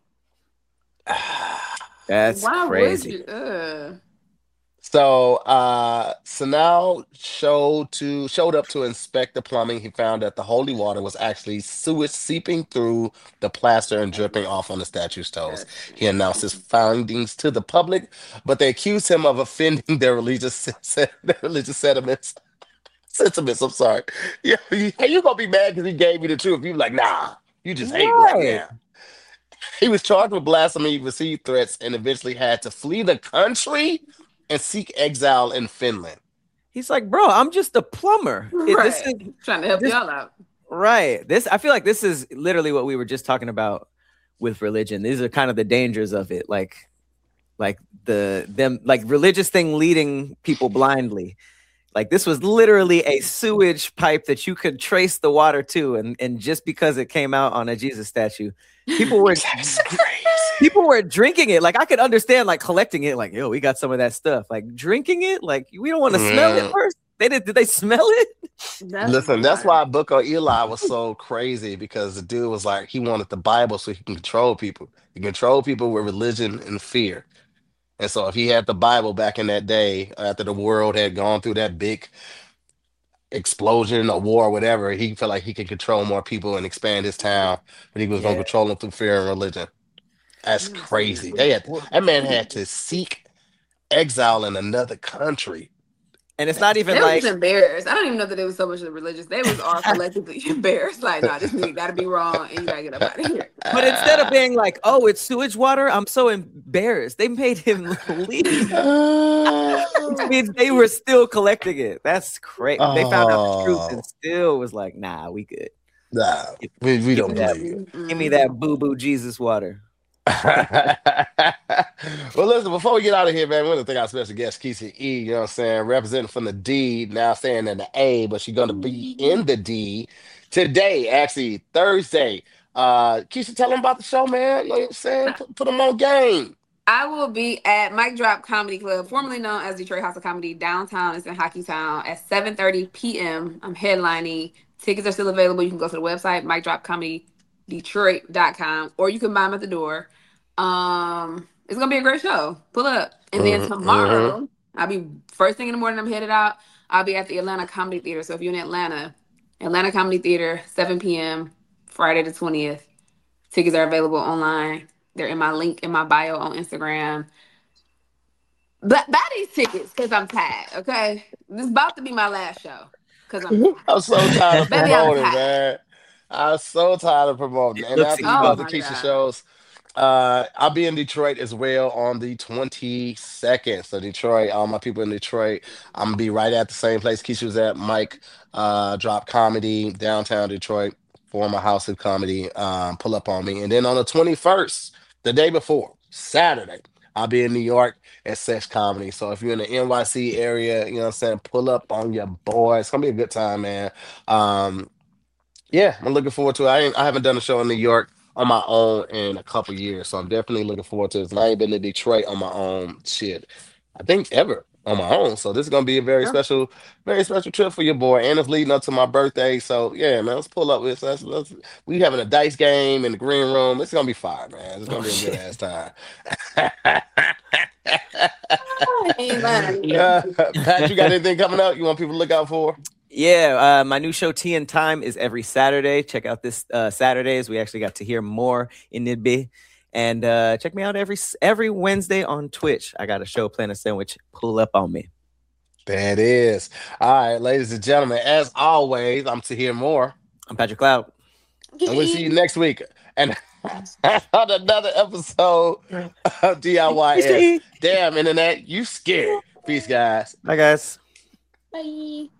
That's Why crazy. would you? Ugh. So uh Sanal showed to showed up to inspect the plumbing. He found that the holy water was actually sewage seeping through the plaster and dripping off on the statue's toes. He announced his findings to the public, but they accused him of offending their religious se- their religious sentiments. Sentiments, I'm sorry. Yeah, you, you gonna be mad because he gave me the truth. You like, nah, you just hate right Right. now. He was charged with blasphemy, received threats, and eventually had to flee the country and seek exile in Finland. He's like, bro, I'm just a plumber. It- Right. This is Trying to help this- y'all out. right. This I feel like this is literally what we were just talking about with religion. These are kind of the dangers of it, like, like the them like religious thing leading people blindly. Like this was literally a sewage pipe that you could trace the water to, and and just because it came out on a Jesus statue, people were That's crazy. people were drinking it. Like I could understand like collecting it, like yo, we got some of that stuff. Like drinking it, like we don't want to smell it Mm. first. They did. Did they smell it? That's Listen, that's wild. why Book of Eli was so crazy because the dude was like, he wanted the Bible so he can control people. He control people with religion and fear. And so if he had the Bible back in that day, after the world had gone through that big explosion or war or whatever, he felt like he could control more people and expand his town, but he was going Yeah. to control them through fear and religion. That's Yes. crazy. They had that man had to seek exile in another country. And it's not even They were like just embarrassed. I don't even know that it was so much of the religious. They was all collectively embarrassed. Like, nah, this nigga gotta be wrong, and you gotta get up out of here. But instead of being like, "Oh, it's sewage water," I'm so embarrassed. They made him leave. Which means they were still collecting it. That's crazy. They found out the truth Oh. and still was like, "Nah, we good. Nah, we, we don't that. believe it. Give me that boo boo Jesus water." Well, listen, before we get out of here, man, we want to thank our special guest, Keisha E, you know what I'm saying, representing from the D, now staying in the A, but she's going to be in the D today, actually, Thursday. Uh, Keisha, tell them about the show, man. You know what I'm saying? Put, put them on game. I will be at Mic Drop Comedy Club, formerly known as Detroit House of Comedy, downtown. It's in Hockeytown at seven thirty p.m. I'm headlining. Tickets are still available. You can go to the website, mic drop comedy detroit dot com, or you can buy them at the door. Um, it's gonna be a great show. Pull up. And then Mhm, tomorrow, I'll be first thing in the morning. I'm headed out. I'll be at the Atlanta Comedy Theater. So if you're in Atlanta, Atlanta Comedy Theater, seven p.m. Friday the twentieth. Tickets are available online. They're in my link in my bio on Instagram. But buy these tickets because I'm tired. Okay, this is about to be my last show because I'm tired. I'm so tired of Baby, I'm promoting, tired. man. I'm so tired of promoting. It And looks after you like go Oh to my Keisha God. shows, uh, I'll be in Detroit as well on the twenty-second. So Detroit, all my people in Detroit, I'm gonna be right at the same place Keisha was at, Mike uh, Drop Comedy, downtown Detroit, former House of Comedy. Um, pull up on me. And then on the twenty-first, the day before, Saturday, I'll be in New York at Sex Comedy. So if you're in the N Y C area, you know what I'm saying, pull up on your boy. It's gonna be a good time, man. Um, yeah, I'm looking forward to it. I ain't, I haven't done a show in New York on my own in a couple years, so I'm definitely looking forward to this. And I ain't been to Detroit on my own shit, I think ever on my own. So this is gonna be a very Yeah. special, very special trip for your boy, and it's leading up to my birthday. So yeah, man, let's pull up with us. Let's, let's, we having a dice game in the green room. It's gonna be fire, man. It's gonna Oh, be a shit. good ass time. I ain't lying. Yeah, Pat, you got anything coming up you want people to look out for? Yeah, uh, my new show Tea and Time is every Saturday. Check out this uh, Saturdays. We actually got to hear more in Nidbe. And uh, check me out every every Wednesday on Twitch. I got a show, Planet Sandwich. Pull up on me. That is. All right, ladies and gentlemen, as always, I'm to hear more. I'm Patrick Cloud. And we'll see you next week. And on another episode of D I Y S. Damn, internet, you scared. Peace, guys. Bye, guys. Bye.